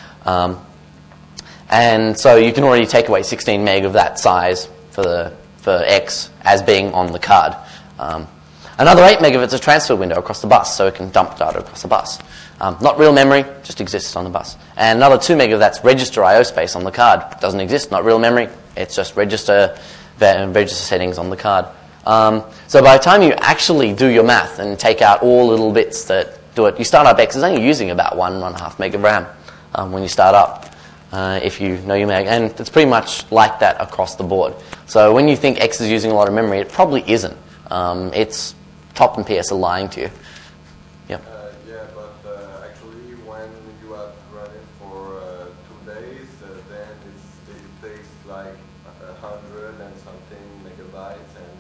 A: And so you can already take away 16 meg of that size for X as being on the card. Another 8 meg of it's a transfer window across the bus, so it can dump data across the bus. Not real memory, just exists on the bus. And another 2 meg of that's register I/O space on the card. Doesn't exist, not real memory. It's just register settings on the card. So by the time you actually do your math and take out all little bits that do it, you start up X is only using about 1.5 meg of RAM when you start up. If you know your meg, and it's pretty much like that across the board. So when you think X is using a lot of memory, it probably isn't. It's top and PS are lying to you. Yep.
D: But actually, when you have run it for 2 days, then it takes like 100 and something megabytes, and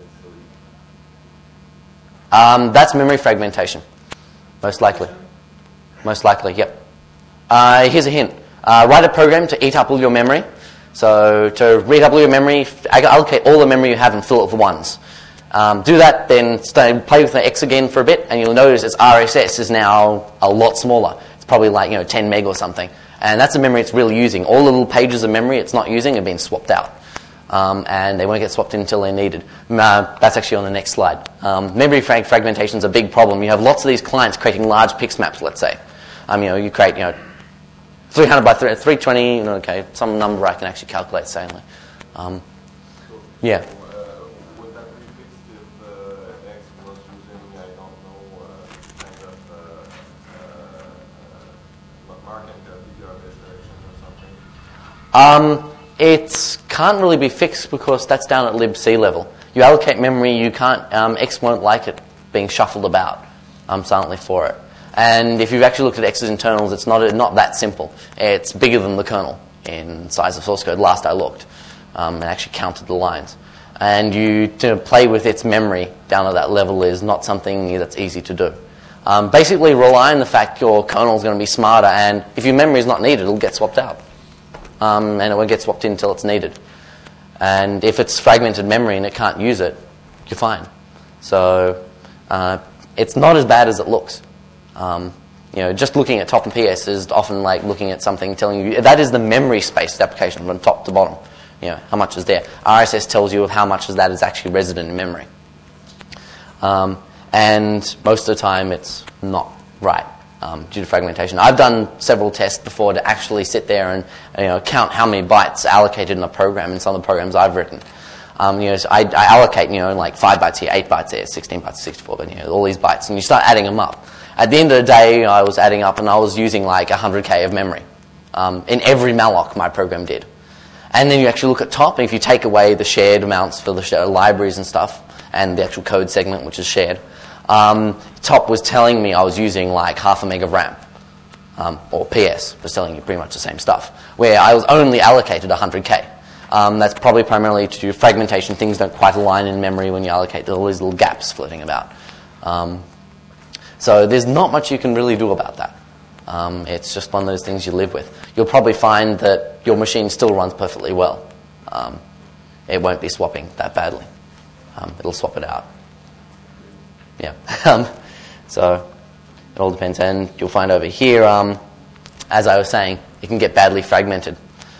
D: it's really.
A: That's memory fragmentation, most likely. Most likely, yep. Here's a hint. Write a program to eat up all your memory. So to read up all your memory, allocate all the memory you have and fill it with ones. Do that, then play with the X again for a bit, and you'll notice its RSS is now a lot smaller. It's probably like 10 meg or something. And that's the memory it's really using. All the little pages of memory it's not using have been swapped out. And they won't get swapped in until they're needed. That's actually on the next slide. Memory fragmentation is a big problem. You have lots of these clients creating large PIX maps, let's say. You create 300 by 320, okay, some number I can actually calculate sanely. Yeah.
D: Would that be fixed if X was using, I don't know, kind of marking a bigger destination or something?
A: It can't really be fixed because that's down at libc level. You allocate memory, you can't, X won't like it being shuffled about silently for it. And if you've actually looked at X's internals, it's not that simple. It's bigger than the kernel in size of source code, last I looked, and actually counted the lines. And to play with its memory down at that level is not something that's easy to do. Basically rely on the fact your kernel is going to be smarter, and if your memory is not needed, it'll get swapped out. And it won't get swapped in until it's needed. And if it's fragmented memory and it can't use it, you're fine. So it's not as bad as it looks. Just looking at top and PS is often like looking at something telling you that is the memory space of the application from top to bottom. How much is there. RSS tells you of how much of that is actually resident in memory. And most of the time it's not right due to fragmentation. I've done several tests before to actually sit there and count how many bytes allocated in a program in some of the programs I've written. So I allocate like 5 bytes here, 8 bytes there, 16 bytes, 64, but all these bytes, and you start adding them up. At the end of the day, I was adding up and I was using like 100k of memory in every malloc my program did. And then you actually look at top, and if you take away the shared amounts for the libraries and stuff, and the actual code segment, which is shared, top was telling me I was using like 0.5 meg of RAM, or PS was telling you pretty much the same stuff, where I was only allocated 100k. That's probably primarily to do fragmentation. Things don't quite align in memory when you allocate all these little gaps floating about. So there's not much you can really do about that. It's just one of those things you live with. You'll probably find that your machine still runs perfectly well. It won't be swapping that badly. It'll swap it out. Yeah. So it all depends. And you'll find over here, as I was saying, it can get badly fragmented.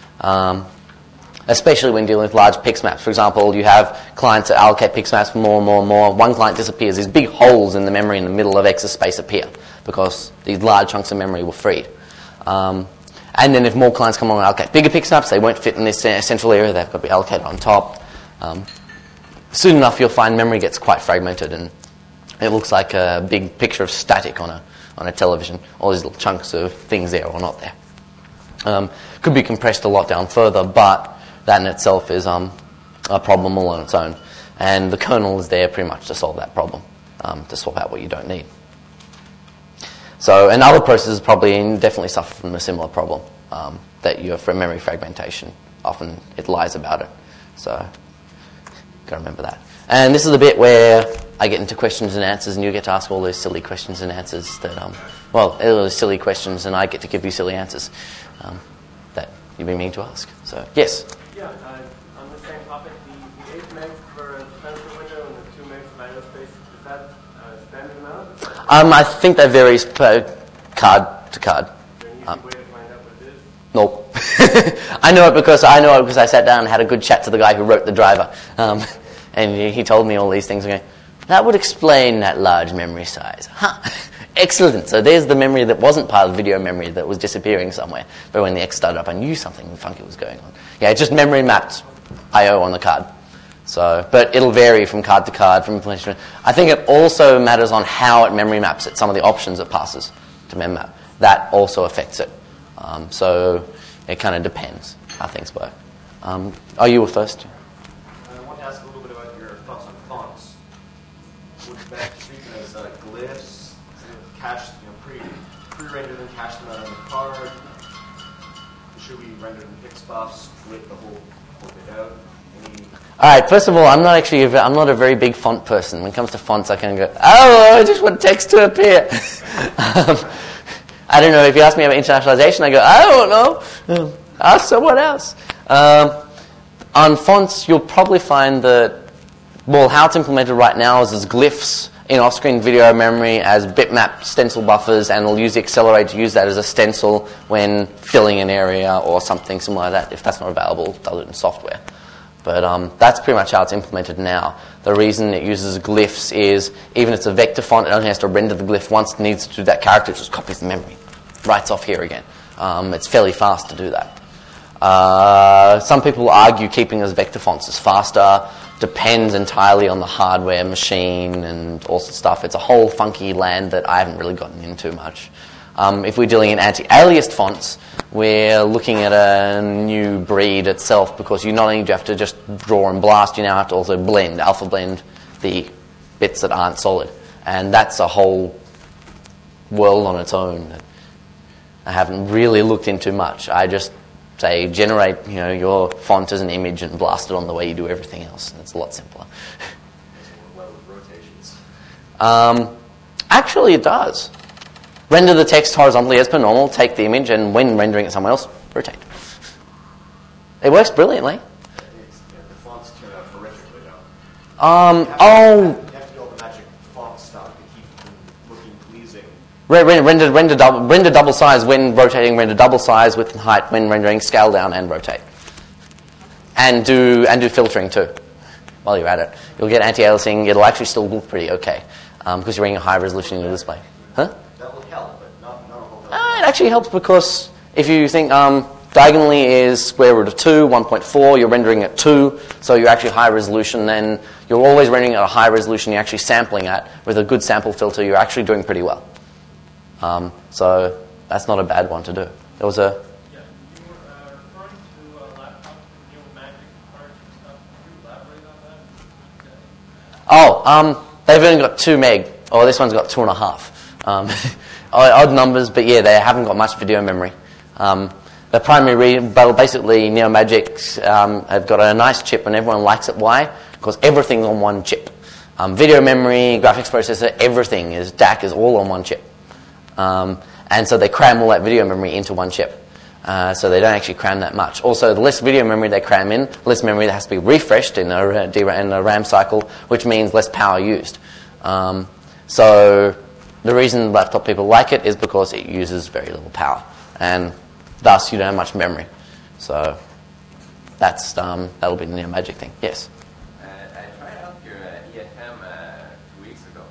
A: Especially when dealing with large PIX maps. For example, you have clients that allocate PIX maps more and more and more. One client disappears. These big holes in the memory in the middle of X's space appear because these large chunks of memory were freed. And then if more clients come along and allocate bigger PIX maps, they won't fit in this central area. They've got to be allocated on top. Soon enough, you'll find memory gets quite fragmented, and it looks like a big picture of static on a television. All these little chunks of things there or not there. Could be compressed a lot down further, but that in itself is a problem all on its own. And the kernel is there pretty much to solve that problem, to swap out what you don't need. So, and other processes probably definitely suffer from a similar problem, that you have memory fragmentation. Often it lies about it. So, got to remember that. And this is the bit where I get into questions and answers, and you get to ask all those silly questions and answers that, those silly questions, and I get to give you silly answers that you've been meaning to ask. So, yes?
C: Yeah, on the same topic, the 8 megs for a sensor window and the 2 megs of IO space, is that standard amount?
A: I think that varies per card to card.
C: Is there an easy way to find out what it is?
A: Nope. I know it because I sat down and had a good chat to the guy who wrote the driver. And he told me all these things. Going, that would explain that large memory size. Huh. Excellent. So there's the memory that wasn't part of the video memory that was disappearing somewhere. But when the X started up, I knew something funky was going on. Yeah, it just memory mapped I/O on the card. So, but it'll vary from card to card, from implementation. I think it also matters on how it memory maps it. Some of the options it passes to mem map. That also affects it. So it kind of depends how things work. You were first.
E: I want to ask a little bit about your thoughts on fonts. Would that treat them as glyphs, cache, pre-render them, cache them out on the card? Should we render them PIX buffs, split the whole bit out?
A: All right. First of all, I'm not a very big font person. When it comes to fonts, I kind of go, I just want text to appear. I don't know. If you ask me about internationalization, I go, I don't know. Ask someone else. On fonts, you'll probably find that, how it's implemented right now is as glyphs in off-screen video memory as bitmap stencil buffers, and we'll use the accelerator to use that as a stencil when filling an area or something similar to that. If that's not available, does it in software. But that's pretty much how it's implemented now. The reason it uses glyphs is, even if it's a vector font, it only has to render the glyph once. It needs to do that character, it just copies the memory. Writes off here again. It's fairly fast to do that. Some people argue keeping as vector fonts is faster. Depends entirely on the hardware, machine, and all sorts of stuff. It's a whole funky land that I haven't really gotten into much. If we're dealing in anti-aliased fonts, we're looking at a new breed itself, because you not only do you have to just draw and blast, you now have to also blend, alpha blend the bits that aren't solid. And that's a whole world on its own that I haven't really looked into much. I just say generate your font as an image and blast it on the way you do everything else. It's a lot simpler. Actually, it does. Render the text horizontally as per normal, take the image, and when rendering it somewhere else, rotate. It works brilliantly.
E: The fonts turn out horrifically, though.
A: Oh.
E: You have to do all the magic font stuff to keep them looking pleasing.
A: Render double size when rotating, render double size width and height when rendering, scale down and rotate. And do filtering too, while you're at it. You'll get anti-aliasing, it'll actually still look pretty okay, because you're running a high resolution in the display. Huh?
E: That will help, but not a whole lot.
A: It actually helps, because if you think diagonally is square root of 2, 1.4, you're rendering at 2, so you're actually high resolution, then you're always rendering at a high resolution you're actually sampling at. With a good sample filter, you're actually doing pretty well. So that's not a bad one to do. There was a...
C: Yeah, you were referring to laptops with Magic cards and stuff. Can you elaborate on that?
A: they've only got 2 meg. Oh, this one's got 2.5. Odd numbers, but yeah, they haven't got much video memory. The primary reason, but basically NeoMagic have got a nice chip, and everyone likes it. Why? Because everything's on one chip. Video memory, graphics processor, everything is DAC is all on one chip. And so they cram all that video memory into one chip. So they don't actually cram that much. Also, the less video memory they cram in, less memory that has to be refreshed in a RAM cycle, which means less power used. So the reason laptop people like it is because it uses very little power, and thus you don't have much memory. So that's that'll be the Neomagic thing. Yes.
F: I tried out your EFM 2 weeks ago.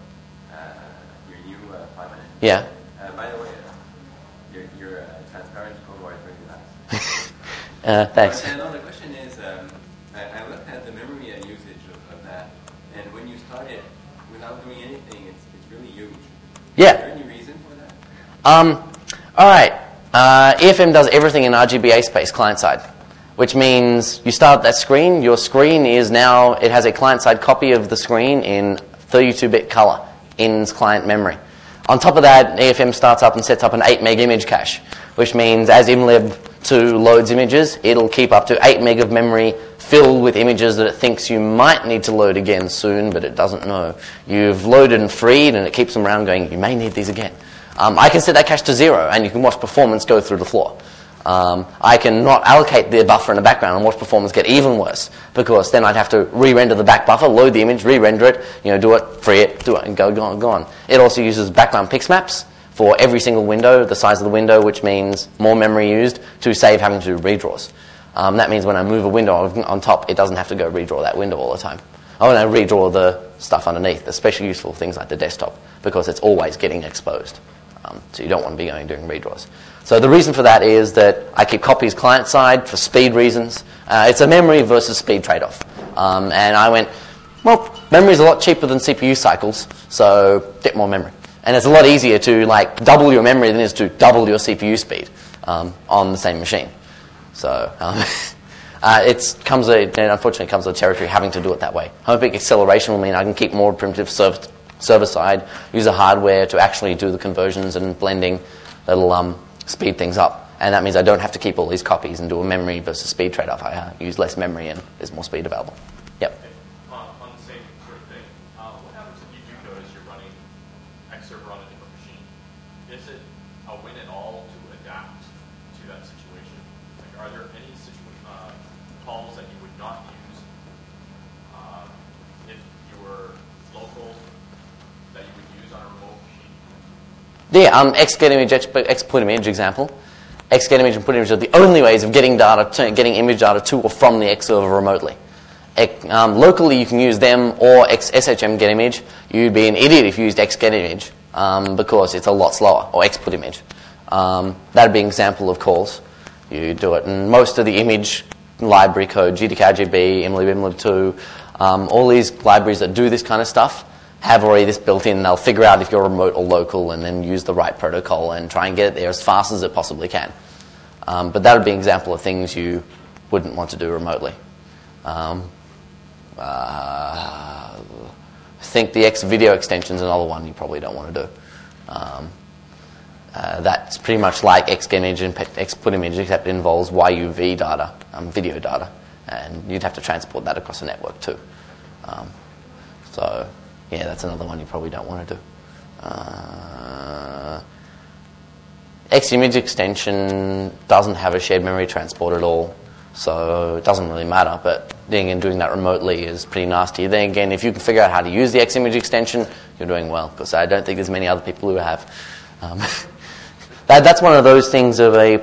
F: Your new 5 minute.
A: Yeah.
F: By the way, your transparent code was really nice.
A: Thanks.
F: And another question is, I looked at the memory usage of that, and when you start it without doing anything, it's really huge.
A: Yeah.
F: Is there any reason for that?
A: All right. EFM does everything in RGBA space client-side, which means you start that screen, your screen is now, it has a client-side copy of the screen in 32-bit color in its client memory. On top of that, EFM starts up and sets up an 8 meg image cache, which means as ImLab2 loads images, it'll keep up to 8 meg of memory filled with images that it thinks you might need to load again soon, but it doesn't know. You've loaded and freed, and it keeps them around going, you may need these again. I can set that cache to 0, and you can watch performance go through the floor. I can not allocate the buffer in the background and watch performance get even worse, because then I'd have to re-render the back buffer, load the image, re-render it, do it, free it, do it, and go on. It also uses background pix maps for every single window, the size of the window, which means more memory used to save having to do redraws. That means when I move a window on top, it doesn't have to go redraw that window all the time. I want to redraw the stuff underneath, especially useful things like the desktop, because it's always getting exposed. So you don't want to be doing redraws. So the reason for that is that I keep copies client-side for speed reasons. It's a memory versus speed trade-off. And I went, well, memory is a lot cheaper than CPU cycles, so get more memory. And it's a lot easier to double your memory than it is to double your CPU speed on the same machine. So unfortunately, it comes with territory having to do it that way. Homebig acceleration will mean I can keep more primitive server-side, use the hardware to actually do the conversions and blending that'll speed things up. And that means I don't have to keep all these copies and do a memory versus speed trade-off. I use less memory and there's more speed available. Yep.
C: On the same sort of thing, what happens if you do notice you're running X server on a different machine? Is it a win at all to adapt to that situation? Are there any calls that you would not use if you were local that you would use on a remote machine?
A: Yeah, export image example. Xget image and put image are the only ways of getting image data to or from the X server remotely. Locally, you can use them or SHM get image. You'd be an idiot if you used Xget image because it's a lot slower, or Xput image. That'd be an example of calls. You do it, and most of the image library code, GDK-RGB, ImLib, ImLib2, all these libraries that do this kind of stuff have already this built in. They'll figure out if you're remote or local and then use the right protocol and try and get it there as fast as it possibly can. But that would be an example of things you wouldn't want to do remotely. I think the X video extension is another one you probably don't want to do. That's pretty much like Xget image and Xput image, except it involves YUV data, video data, and you'd have to transport that across a network too. So, yeah, that's another one you probably don't want to do. Ximage extension doesn't have a shared memory transport at all, so it doesn't really matter, but doing that remotely is pretty nasty. Then again, if you can figure out how to use the Ximage extension, you're doing well, because I don't think there's many other people who have. That's one of those things of a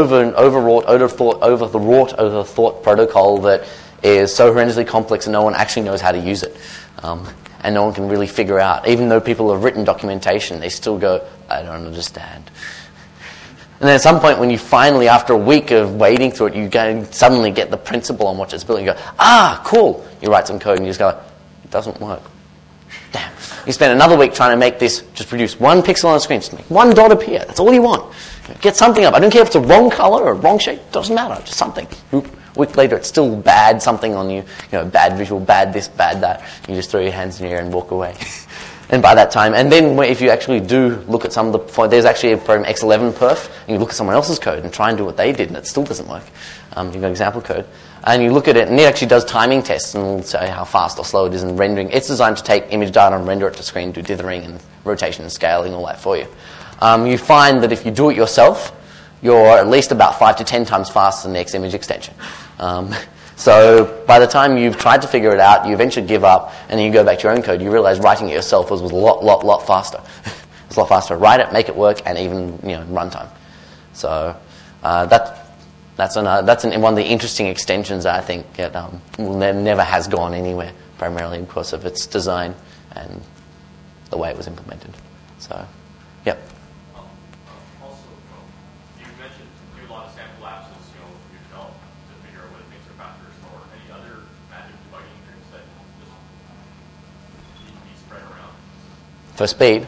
A: over-thought protocol that is so horrendously complex and no one actually knows how to use it. And no one can really figure out. Even though people have written documentation, they still go, I don't understand. And then at some point when you finally, after a week of wading through it, you suddenly get the principle on what it's built. You go, cool. You write some code and you just go, it doesn't work. Damn. You spend another week trying to make this just produce one pixel on the screen, just make one dot appear. That's all you want. Get something up. I don't care if it's a wrong color or a wrong shape. It doesn't matter. Just something. Oop. A week later, it's still bad something on you. Bad visual, bad this, bad that. You just throw your hands in the air and walk away. And by that time, and then if you actually do look at some of the, there's actually a program X11 perf, and you look at someone else's code and try and do what they did, and it still doesn't work. You've got example code. and you look at it, and it actually does timing tests and will say how fast or slow it is in rendering. It's designed to take image data and render it to screen, do dithering and rotation and scaling, all that for you. You find that if you do it yourself, you're at least about 5 to 10 times faster than the X-Image extension. So by the time you've tried to figure it out, you eventually give up, and then you go back to your own code, you realize writing it yourself was a lot faster. It's a lot faster to write it, make it work, and even runtime. So that's one of the interesting extensions that I think that never has gone anywhere, primarily because of its design and the way it was implemented. So, yep.
C: Also, you mentioned do a lot of sample lapses, you develop to figure out whether things are faster or slower. Any other magic debugging tricks that just need to be spread around?
A: For speed,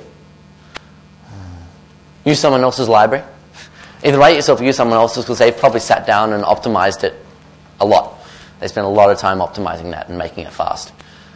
A: use someone else's library. Either write it yourself or use someone else's, because they've probably sat down and optimized it a lot. They spent a lot of time optimizing that and making it fast.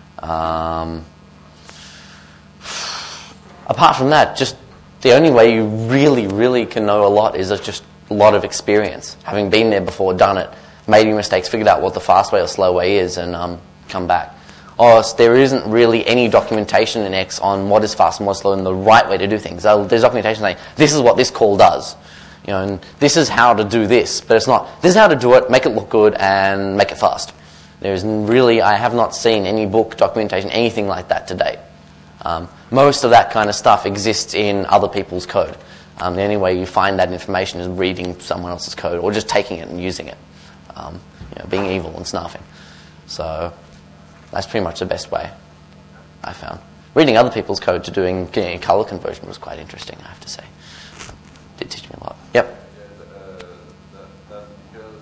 A: Apart from that, just the only way you really can know a lot is just a lot of experience. Having been there before, done it, made your mistakes, figured out what the fast way or slow way is, and come back. Or there isn't really any documentation in X on what is fast and what's slow and the right way to do things. There's documentation saying, this is what this call does. And this is how to do this. But it's not, this is how to do it, make it look good, and make it fast. I have not seen any book, documentation, anything like that to date. Most of that kind of stuff exists in other people's code. The only way you find that information is reading someone else's code or just taking it and using it. Being evil and snuffing. So that's pretty much the best way, I found. Reading other people's code to doing color conversion was quite interesting, I have to say. Did teach me a lot. Yep.
D: That's because,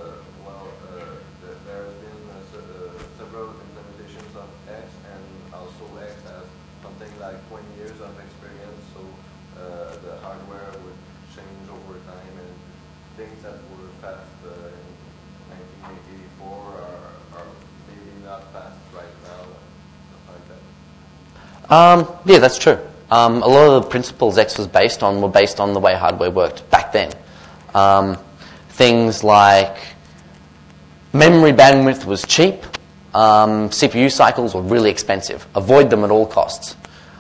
D: there has been several implementations of X, and also X has something like 20 years of experience, so the hardware would change over time, and things that were fast in 1984 are maybe not fast right now, stuff like that.
A: Yeah, that's true. A lot of the principles X was based on were based on the way hardware worked back then. Things like memory bandwidth was cheap. CPU cycles were really expensive. Avoid them at all costs.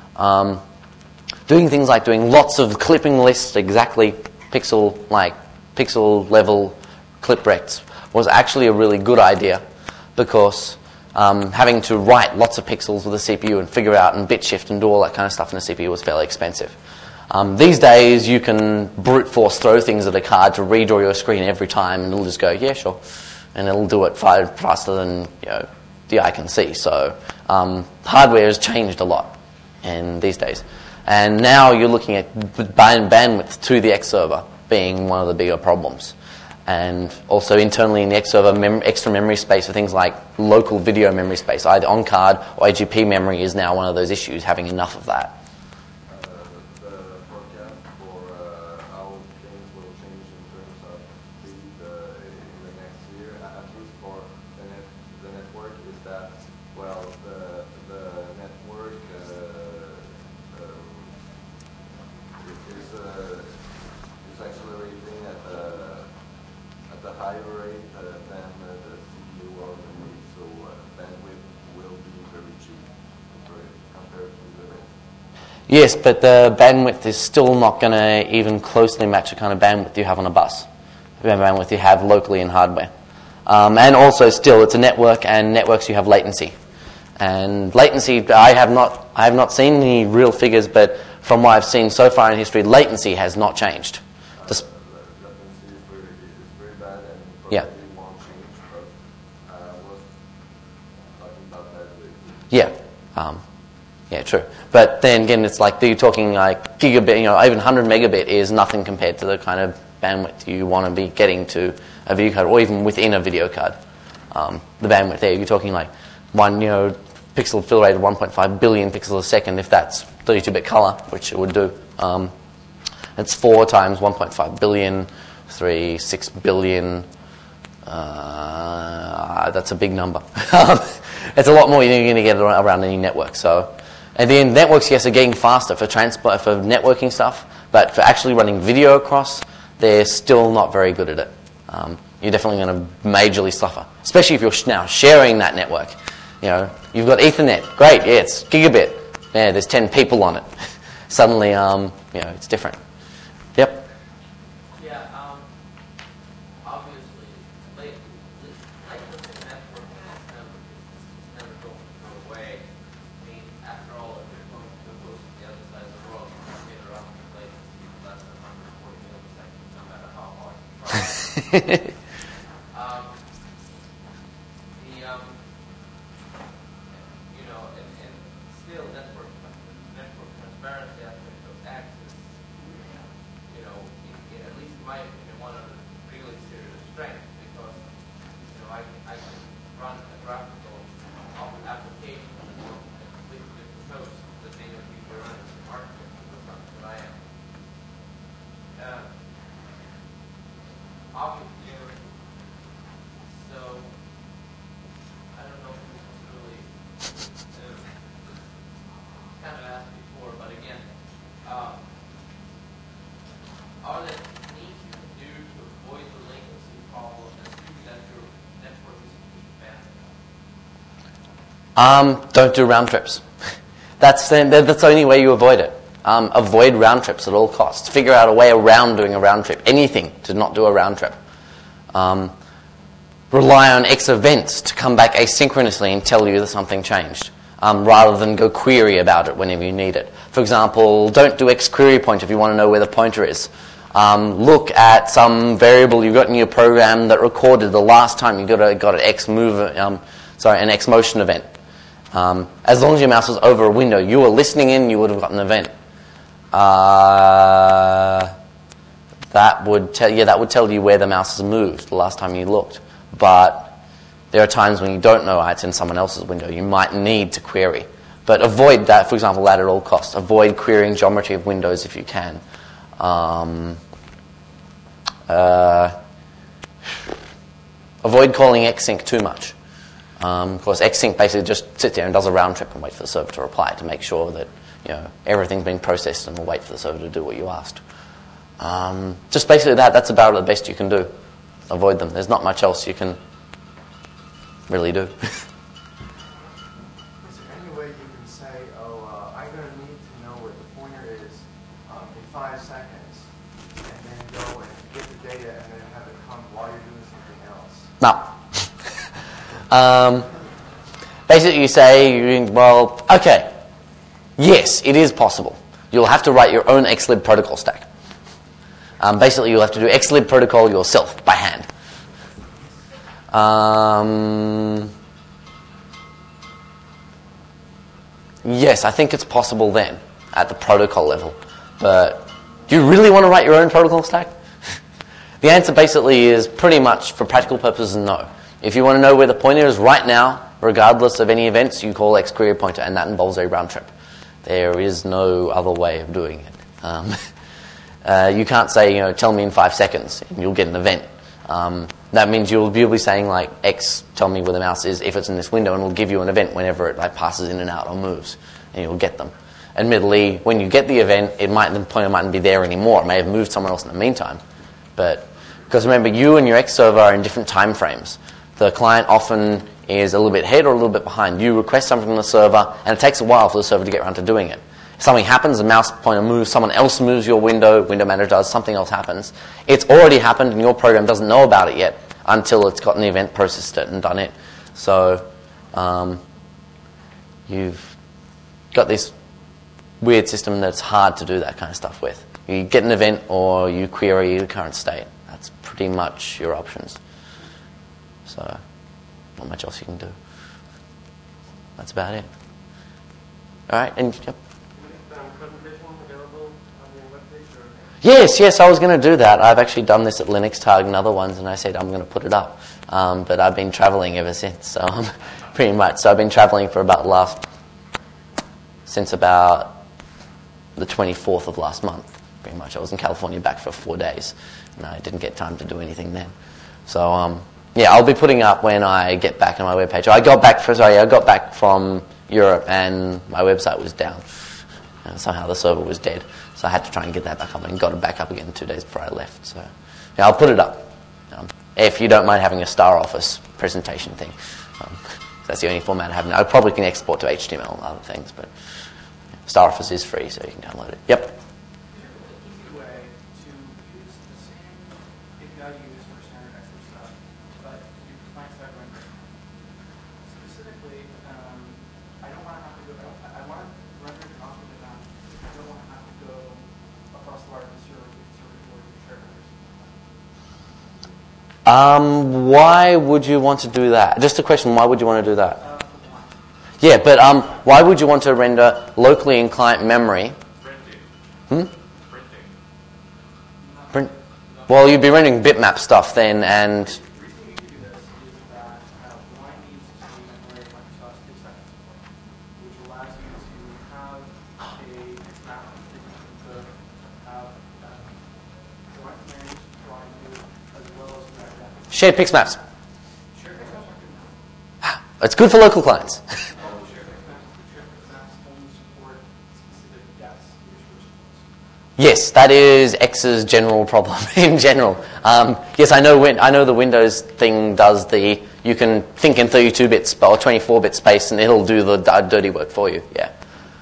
A: Doing things like doing lots of clipping lists, exactly pixel level clip rects, was actually a really good idea, because having to write lots of pixels with a CPU and figure out and bit shift and do all that kind of stuff in a CPU was fairly expensive. These days, you can brute force throw things at a card to redraw your screen every time, and it'll just go, yeah, sure. And it'll do it far faster than the eye can see. So hardware has changed a lot in these days. And now you're looking at bandwidth to the X server being one of the bigger problems. And also internally in the X server, extra memory space for things like local video memory space, either on card or AGP memory, is now one of those issues, having enough of that.
D: The forecast for how things will change in terms of speed in the next year, at least for the network, is that, well, the network is accelerating at a higher rate than the CPU or memory, so bandwidth will be very cheap compared to the rest.
A: Yes, but the bandwidth is still not going to even closely match the kind of bandwidth you have on a bus, the bandwidth you have locally in hardware. And also still, it's a network, and networks you have latency. And latency, I have not seen any real figures, but from what I've seen so far in history, latency has not changed.
D: Latency is very bad and probably
A: Yeah.
D: won't change, but I was talking about that.
A: Yeah, true. But then again, it's like you're talking like gigabit, even 100 megabit is nothing compared to the kind of bandwidth you want to be getting to a video card, or even within a video card. The bandwidth there, you're talking like one, pixel fill rate of 1.5 billion pixels a second, if that's 32-bit color, which it would do. It's 4 times 1.5 billion, 6 billion. That's a big number. It's a lot more than you're going to get around any network. So, and then networks, yes, are getting faster for networking stuff, but for actually running video across, they're still not very good at it. you're definitely going to majorly suffer. Especially if you're now sharing that network. You've got Ethernet. Great, yeah, it's gigabit. Yeah, there's 10 people on it. Suddenly, it's different. Yep.
G: Yeah, obviously, latency network is never going to go away. I mean, after all, if you're going to go to the other side of the world, you can't get around the latency less than 140 milliseconds, no matter how hard you try. And still network transparency aspect of X is, at least in my opinion, one of the really serious strengths, because, I can run a graphical application on a completely different host that they don't usually run in the market that I am. Obviously, so I don't know if this was really kind of asked before, but again, are there things you can do to avoid the latency problem, assuming that your network is fast?
A: Don't do round trips. That's the only way you avoid it. Avoid round trips at all costs. Figure out a way around doing a round trip. Anything to not do a round trip. Rely on X events to come back asynchronously and tell you that something changed, rather than go query about it whenever you need it. For example, don't do X query point if you want to know where the pointer is. Look at some variable you've got in your program that recorded the last time you got an X move, an X motion event. As long as your mouse was over a window, you were listening in, you would have gotten an event. That would tell you where the mouse has moved the last time you looked. But there are times when you don't know it's in someone else's window. You might need to query. But avoid that, for example, that at all costs. Avoid querying geometry of windows if you can. Avoid calling Xsync too much. Of course, Xsync basically just sits there and does a round trip and wait for the server to reply to make sure that everything's been processed and will wait for the server to do what you asked. Just basically that's about the best you can do. Avoid them. There's not much else you can really do.
H: Is there any way you can say, I'm going to need to know where the pointer is in 5 seconds, and then go and get the data and then have it come while you're doing something else?
A: No. Basically you say, okay, yes, it is possible. You'll have to write your own xlib protocol stack. Basically you'll have to do xlib protocol yourself by hand. Yes, I think it's possible then at the protocol level. But do you really want to write your own protocol stack? The answer basically is pretty much, for practical purposes, no. If you want to know where the pointer is right now, regardless of any events, you call xquery pointer, and that involves a round trip. There is no other way of doing it. You can't say, tell me in 5 seconds, and you'll get an event. That means you'll be saying, like, X, tell me where the mouse is if it's in this window, and it'll give you an event whenever it passes in and out or moves, and you'll get them. Admittedly, when you get the event, the pointer mightn't be there anymore. It may have moved somewhere else in the meantime. But because remember, you and your X server are in different time frames. The client often is a little bit ahead or a little bit behind. You request something from the server, and it takes a while for the server to get around to doing it. If something happens, the mouse pointer moves, someone else moves your window manager does, something else happens. It's already happened, and your program doesn't know about it yet until it's gotten the event, processed it, and done it. So you've got this weird system that's hard to do that kind of stuff with. You get an event or you query the current state. That's pretty much your options. So not much else you can do. That's about it. All right, and yep. Yes, I was going to do that. I've actually done this at LinuxTag and other ones, and I said I'm going to put it up. But I've been traveling ever since, so pretty much. So I've been traveling for since about the 24th of last month, pretty much. I was in California back for 4 days, and I didn't get time to do anything then. So, I'll be putting up when I get back on my webpage. I got back from Europe, and my website was down. Somehow the server was dead. So I had to try and get that back up, and got it back up again 2 days before I left. So I'll put it up. if you don't mind having a Star Office presentation thing. That's the only format I have now. I probably can export to HTML and other things, but Star Office is free, so you can download it. Yep.
I: Is there an easy way to use the same API you use for standard Excel stuff, but you client-side rendering? Specifically, I don't want to have to go. I want to render an object event. I don't want to have to go across the wire to the server or share vendors.
A: Why would you want to do that? Just a question, why would you want to do that? Yeah, but why would you want to render locally in client memory?
C: Printing.
A: Print. Well, you'd be rendering bitmap stuff then, and...
I: The reason we do this is that Y needs to emulate Microsoft's 2-second support, which allows you to have a mixed map that you can have drawing plans, drawing view, as well as graphics.
A: Shared pixmaps.
I: Shared pixmaps are good now.
A: It's good for local clients.
I: All the shared pixmaps only support specific depths which were supposed.
A: Yes, that is X's general problem in general. Yes, I know the Windows thing does the, you can think in 32-bit or 24-bit space and it'll do the dirty work for you, yeah.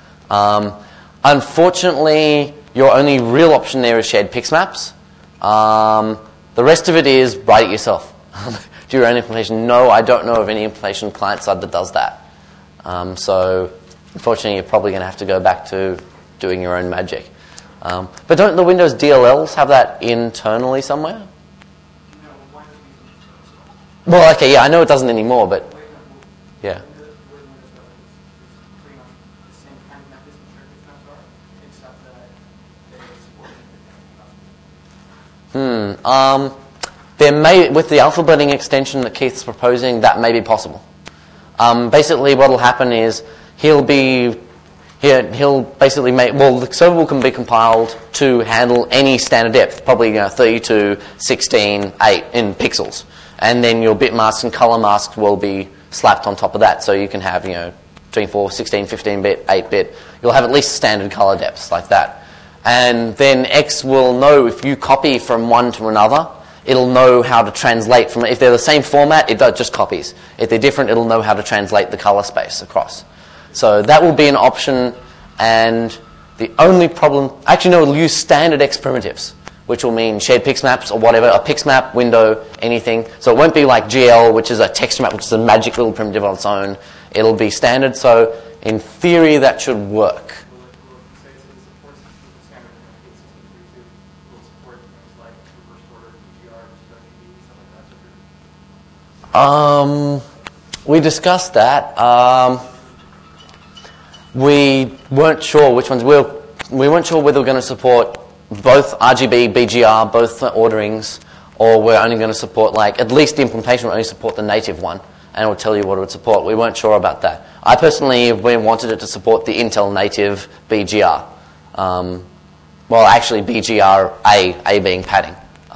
A: Unfortunately, your only real option there is shared pixmaps. The rest of it is write it yourself. Do your own implementation. No, I don't know of any implementation client-side that does that. So, unfortunately, you're probably going to have to go back to doing your own magic. But don't the Windows DLLs have that internally somewhere?
I: No, why does it use it?
A: Well, okay, yeah, I know it doesn't anymore, but yeah.
I: Windows is pretty much the same kind of methods that shared pixmaps are, except that they support it.
A: There may, with the alpha blending extension that Keith's proposing, that may be possible. Basically, what will happen is he'll basically make, well, the server can be compiled to handle any standard depth, probably 32, 16, 8 in pixels. And then your bit masks and color masks will be slapped on top of that. So you can have, 24, 16, 15-bit, 8-bit. You'll have at least standard color depths like that. And then X will know if you copy from one to another, it'll know how to translate from, if they're the same format, it just copies. If they're different, it'll know how to translate the color space across. So that will be an option, and the only problem, actually no, it'll use standard X primitives, which will mean shared pixmaps or whatever, a pixmap, window, anything. So it won't be like GL, which is a texture map, which is a magic little primitive on its own. It'll be standard, so in theory that should work.
I: Will it say it supports the standard system 3.2? Will it support things like reverse order, PGR, RGB, stuff like that?
A: We discussed that. We weren't sure which ones. We weren't sure whether we're going to support both RGB, BGR, both orderings, or we're only going to support, at least the implementation will only support the native one, and it will tell you what it would support. We weren't sure about that. I personally wanted it to support the Intel native BGR. Well, actually BGR A being padding.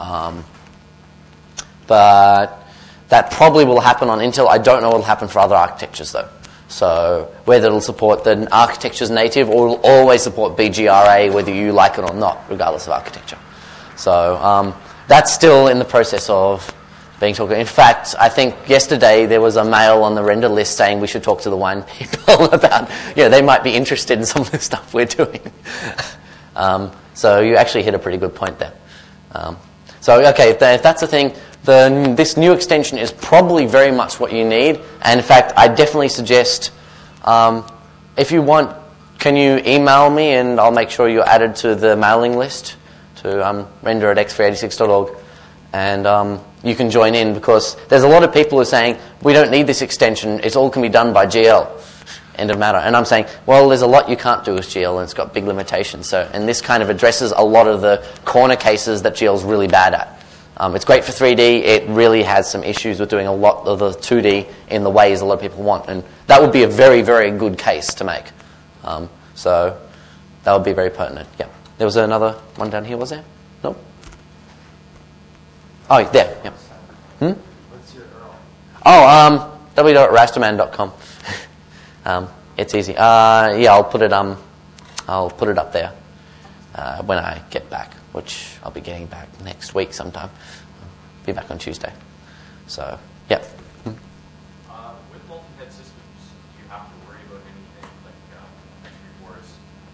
A: But that probably will happen on Intel. I don't know what will happen for other architectures, though. So whether it'll support the architecture's native or it'll always support BGRA, whether you like it or not, regardless of architecture. So that's still in the process of being talked about. In fact, I think yesterday there was a mail on the render list saying we should talk to the wine people about, they might be interested in some of the stuff we're doing. So you actually hit a pretty good point there. So, okay, if that's the thing, this new extension is probably very much what you need. And in fact, I definitely suggest, if you want, can you email me and I'll make sure you're added to the mailing list to render@x386.org. And you can join in, because there's a lot of people who are saying, we don't need this extension, it all can be done by GL. End of matter. And I'm saying, well, there's a lot you can't do with GL and it's got big limitations. So, and this kind of addresses a lot of the corner cases that GL's really bad at. It's great for 3D. It really has some issues with doing a lot of the 2D in the ways a lot of people want. And that would be a very, very good case to make. So that would be very pertinent. Yeah. There was another one down here, was there? No? Oh, there. Yeah.
H: What's your URL?
A: Oh, www.rasterman.com. It's easy. I'll put it up there when I get back, which I'll be getting back next week sometime. be back on Tuesday. So, yeah.
C: With multi-head systems, do you have to worry about anything like X-Reports,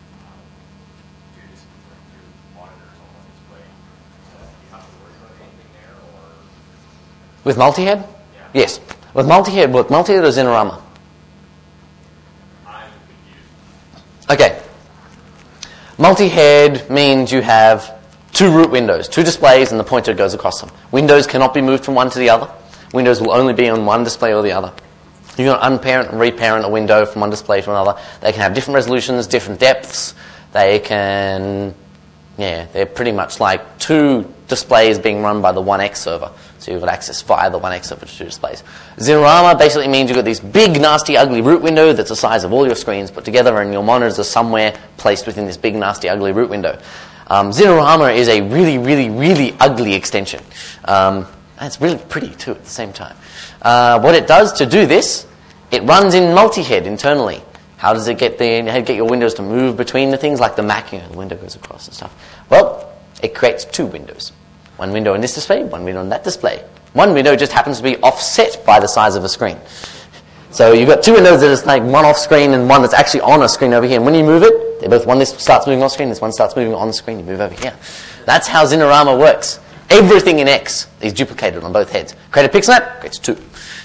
C: two monitors on one display? Do you have to worry about anything there, or?
A: With multi-head?
C: Yeah.
A: Yes. With multi-head, look, multi-head or Xinerama?
C: I'm confused.
A: Okay. Multi-head means you have two root windows, two displays, and the pointer goes across them. Windows cannot be moved from one to the other. Windows will only be on one display or the other. You can unparent and reparent a window from one display to another. They can have different resolutions, different depths. They can, they're pretty much like two displays being run by the 1X server. So you've got access via the 1X server to two displays. Xinerama basically means you've got this big, nasty, ugly root window that's the size of all your screens put together, and your monitors are somewhere placed within this big, nasty, ugly root window. Xinerama is a really, really, really ugly extension. And it's really pretty, too, at the same time. What it does to do this, it runs in multi-head internally. How does it get your windows to move between the things, like the Mac, the window goes across and stuff? Well, it creates two windows. One window on this display, one window on that display. One window just happens to be offset by the size of a screen. So you've got two windows that is like one off screen and one that's actually on a screen over here. And when you move it, they both, one this starts moving off screen, this one starts moving on the screen, you move over here. That's how Xinerama works. Everything in X is duplicated on both heads. Create a pixmap, creates two.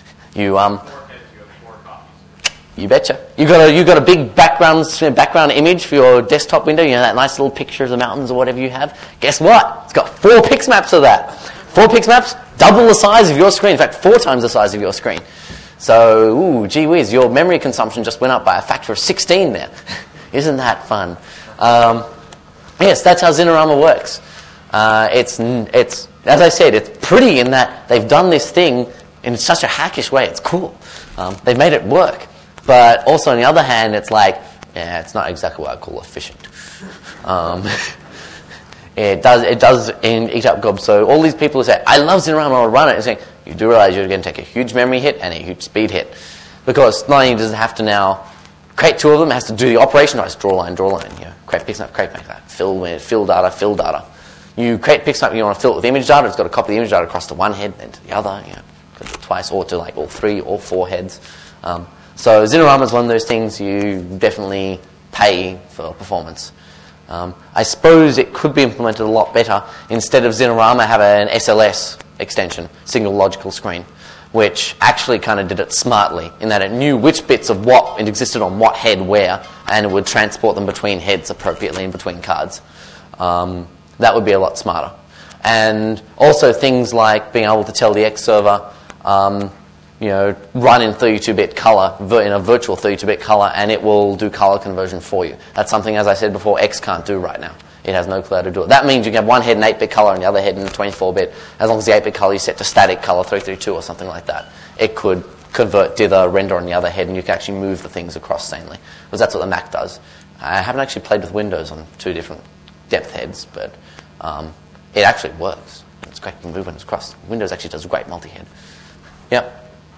A: You betcha. You got a big background image for your desktop window. That nice little picture of the mountains or whatever you have. Guess what? It's got 4 pixmaps of that. 4 pixmaps, double the size of your screen. In fact, 4 times the size of your screen. So, gee whiz, your memory consumption just went up by a factor of 16 there. Isn't that fun? Yes, that's how Xinerama works. It's as I said, it's pretty in that they've done this thing in such a hackish way. It's cool. They've made it work. But also, on the other hand, it's like, it's not exactly what I call efficient. It does eat up gob. So all these people who say, I love Xinerama, I'll run it, and saying, you do realize you're going to take a huge memory hit and a huge speed hit. Because not only does it have to now create 2 of them, it has to do the operation, draw line, create pixmap, create that, fill data. You create pixmap, you want to fill it with image data, it's got to copy the image data across to one head, then to the other, twice, or to like all 3 or 4 heads. So Xinerama is one of those things you definitely pay for performance. I suppose it could be implemented a lot better. Instead of Xinerama, have an SLS extension, single logical screen, which actually kind of did it smartly in that it knew which bits of what it existed on what head where, and it would transport them between heads appropriately and between cards. That would be a lot smarter. And also things like being able to tell the X server, run in 32-bit color, in a virtual 32-bit color, and it will do color conversion for you. That's something, as I said before, X can't do right now. It has no clue how to do it. That means you can have one head in 8-bit color and the other head in 24-bit. As long as the 8-bit color is set to static color 332 or something like that, it could convert dither, render on the other head, and you can actually move the things across sanely. Because that's what the Mac does. I haven't actually played with Windows on 2 different depth heads, but it actually works. It's great to move when it's across. Windows actually does a great multi-head. Yep.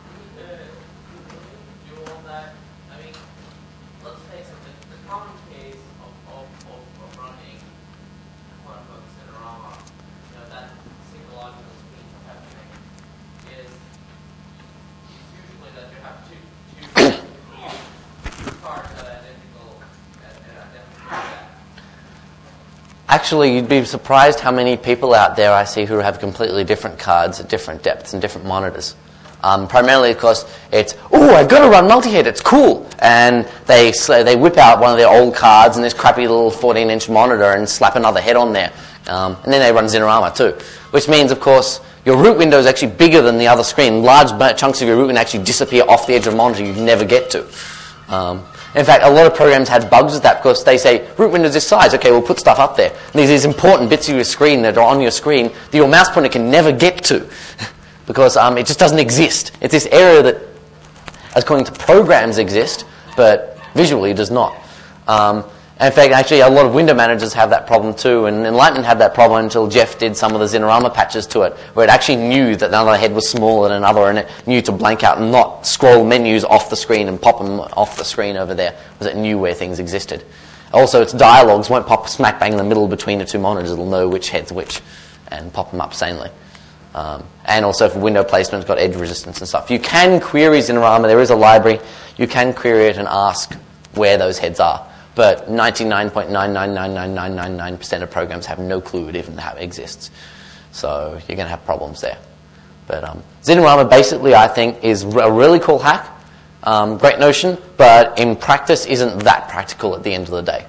A: Actually, you'd be surprised how many people out there I see who have completely different cards at different depths and different monitors. Primarily because it's, I've got to run multi-head, it's cool. And they whip out one of their old cards and this crappy little 14-inch monitor and slap another head on there. And then they run Xinerama too. Which means, of course, your root window is actually bigger than the other screen. Large chunks of your root window actually disappear off the edge of the monitor you'd never get to. In fact, a lot of programs had bugs with that because they say, root window's this size, okay, we'll put stuff up there. And there's these important bits of your screen that are on your screen that your mouse pointer can never get to because it just doesn't exist. It's this area that, according to programs, exists, but visually does not. In fact, actually, a lot of window managers have that problem too, and Enlightenment had that problem until Jeff did some of the Xinerama patches to it, where it actually knew that another head was smaller than another, and it knew to blank out and not scroll menus off the screen and pop them off the screen over there, because it knew where things existed. Also, its dialogues won't pop smack bang in the middle between the 2 monitors. It'll know which head's which, and pop them up sanely. And also for window placement, it's got edge resistance and stuff. You can query Xinerama. There is a library. You can query it and ask where those heads are. But 99.9999999% of programs have no clue it even exists. So you're going to have problems there. But Xinerama basically, I think, is a really cool hack. Great notion, but in practice isn't that practical at the end of the day.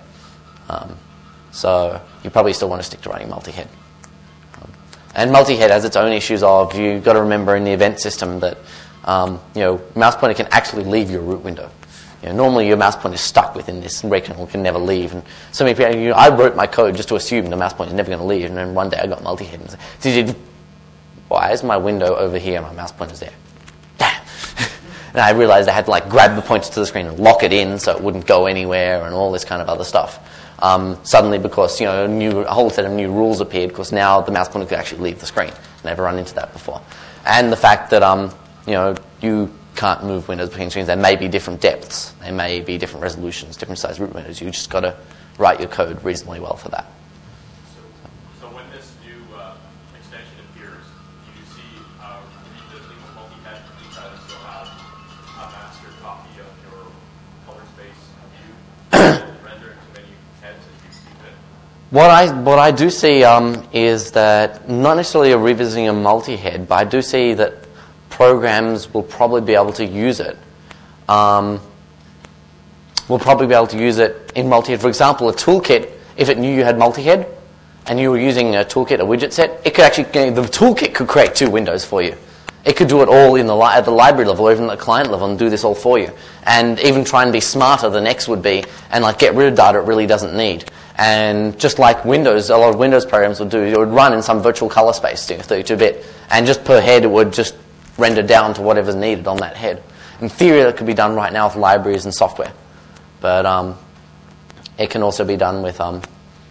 A: So you probably still want to stick to running multi-head. And multi-head has its own issues of, you've got to remember in the event system that mouse pointer can actually leave your root window. Normally your mouse pointer is stuck within this rectangle and can never leave. And so many people, I wrote my code just to assume the mouse pointer is never going to leave. And then one day I got multi-head and said, why is my window over here and my mouse pointer's there? Damn! And I realized I had to grab the pointer to the screen and lock it in so it wouldn't go anywhere and all this kind of other stuff. Suddenly, because a whole set of new rules appeared, because now the mouse pointer could actually leave the screen. Never run into that before. And the fact that you can't move windows between screens. There may be different depths. There may be different resolutions, different size root windows. You just got to write your code reasonably well for that.
C: So when this new extension appears, do you see revisiting the multi-head to try to still have a master copy of your color space view, render into many heads as you see fit?
A: What I do see is that not necessarily a revisiting a multi-head, but I do see that programs will probably be able to use it. Will probably be able to use it in multi-head. For example, a toolkit, if it knew you had multi-head and you were using a toolkit, a widget set, it could actually, the toolkit could create two windows for you. It could do it all at the library level or even at the client level and do this all for you. And even try and be smarter than X would be and get rid of data it really doesn't need. And just like Windows, a lot of Windows programs would do, it would run in some virtual color space, 32-bit, and just per head it would just render down to whatever's needed on that head. In theory, that could be done right now with libraries and software. But it can also be done with in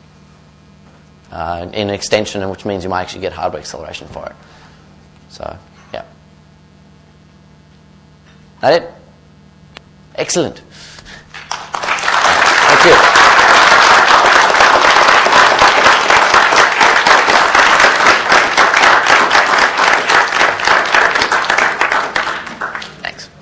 A: an extension, which means you might actually get hardware acceleration for it. So, yeah. That it? Excellent.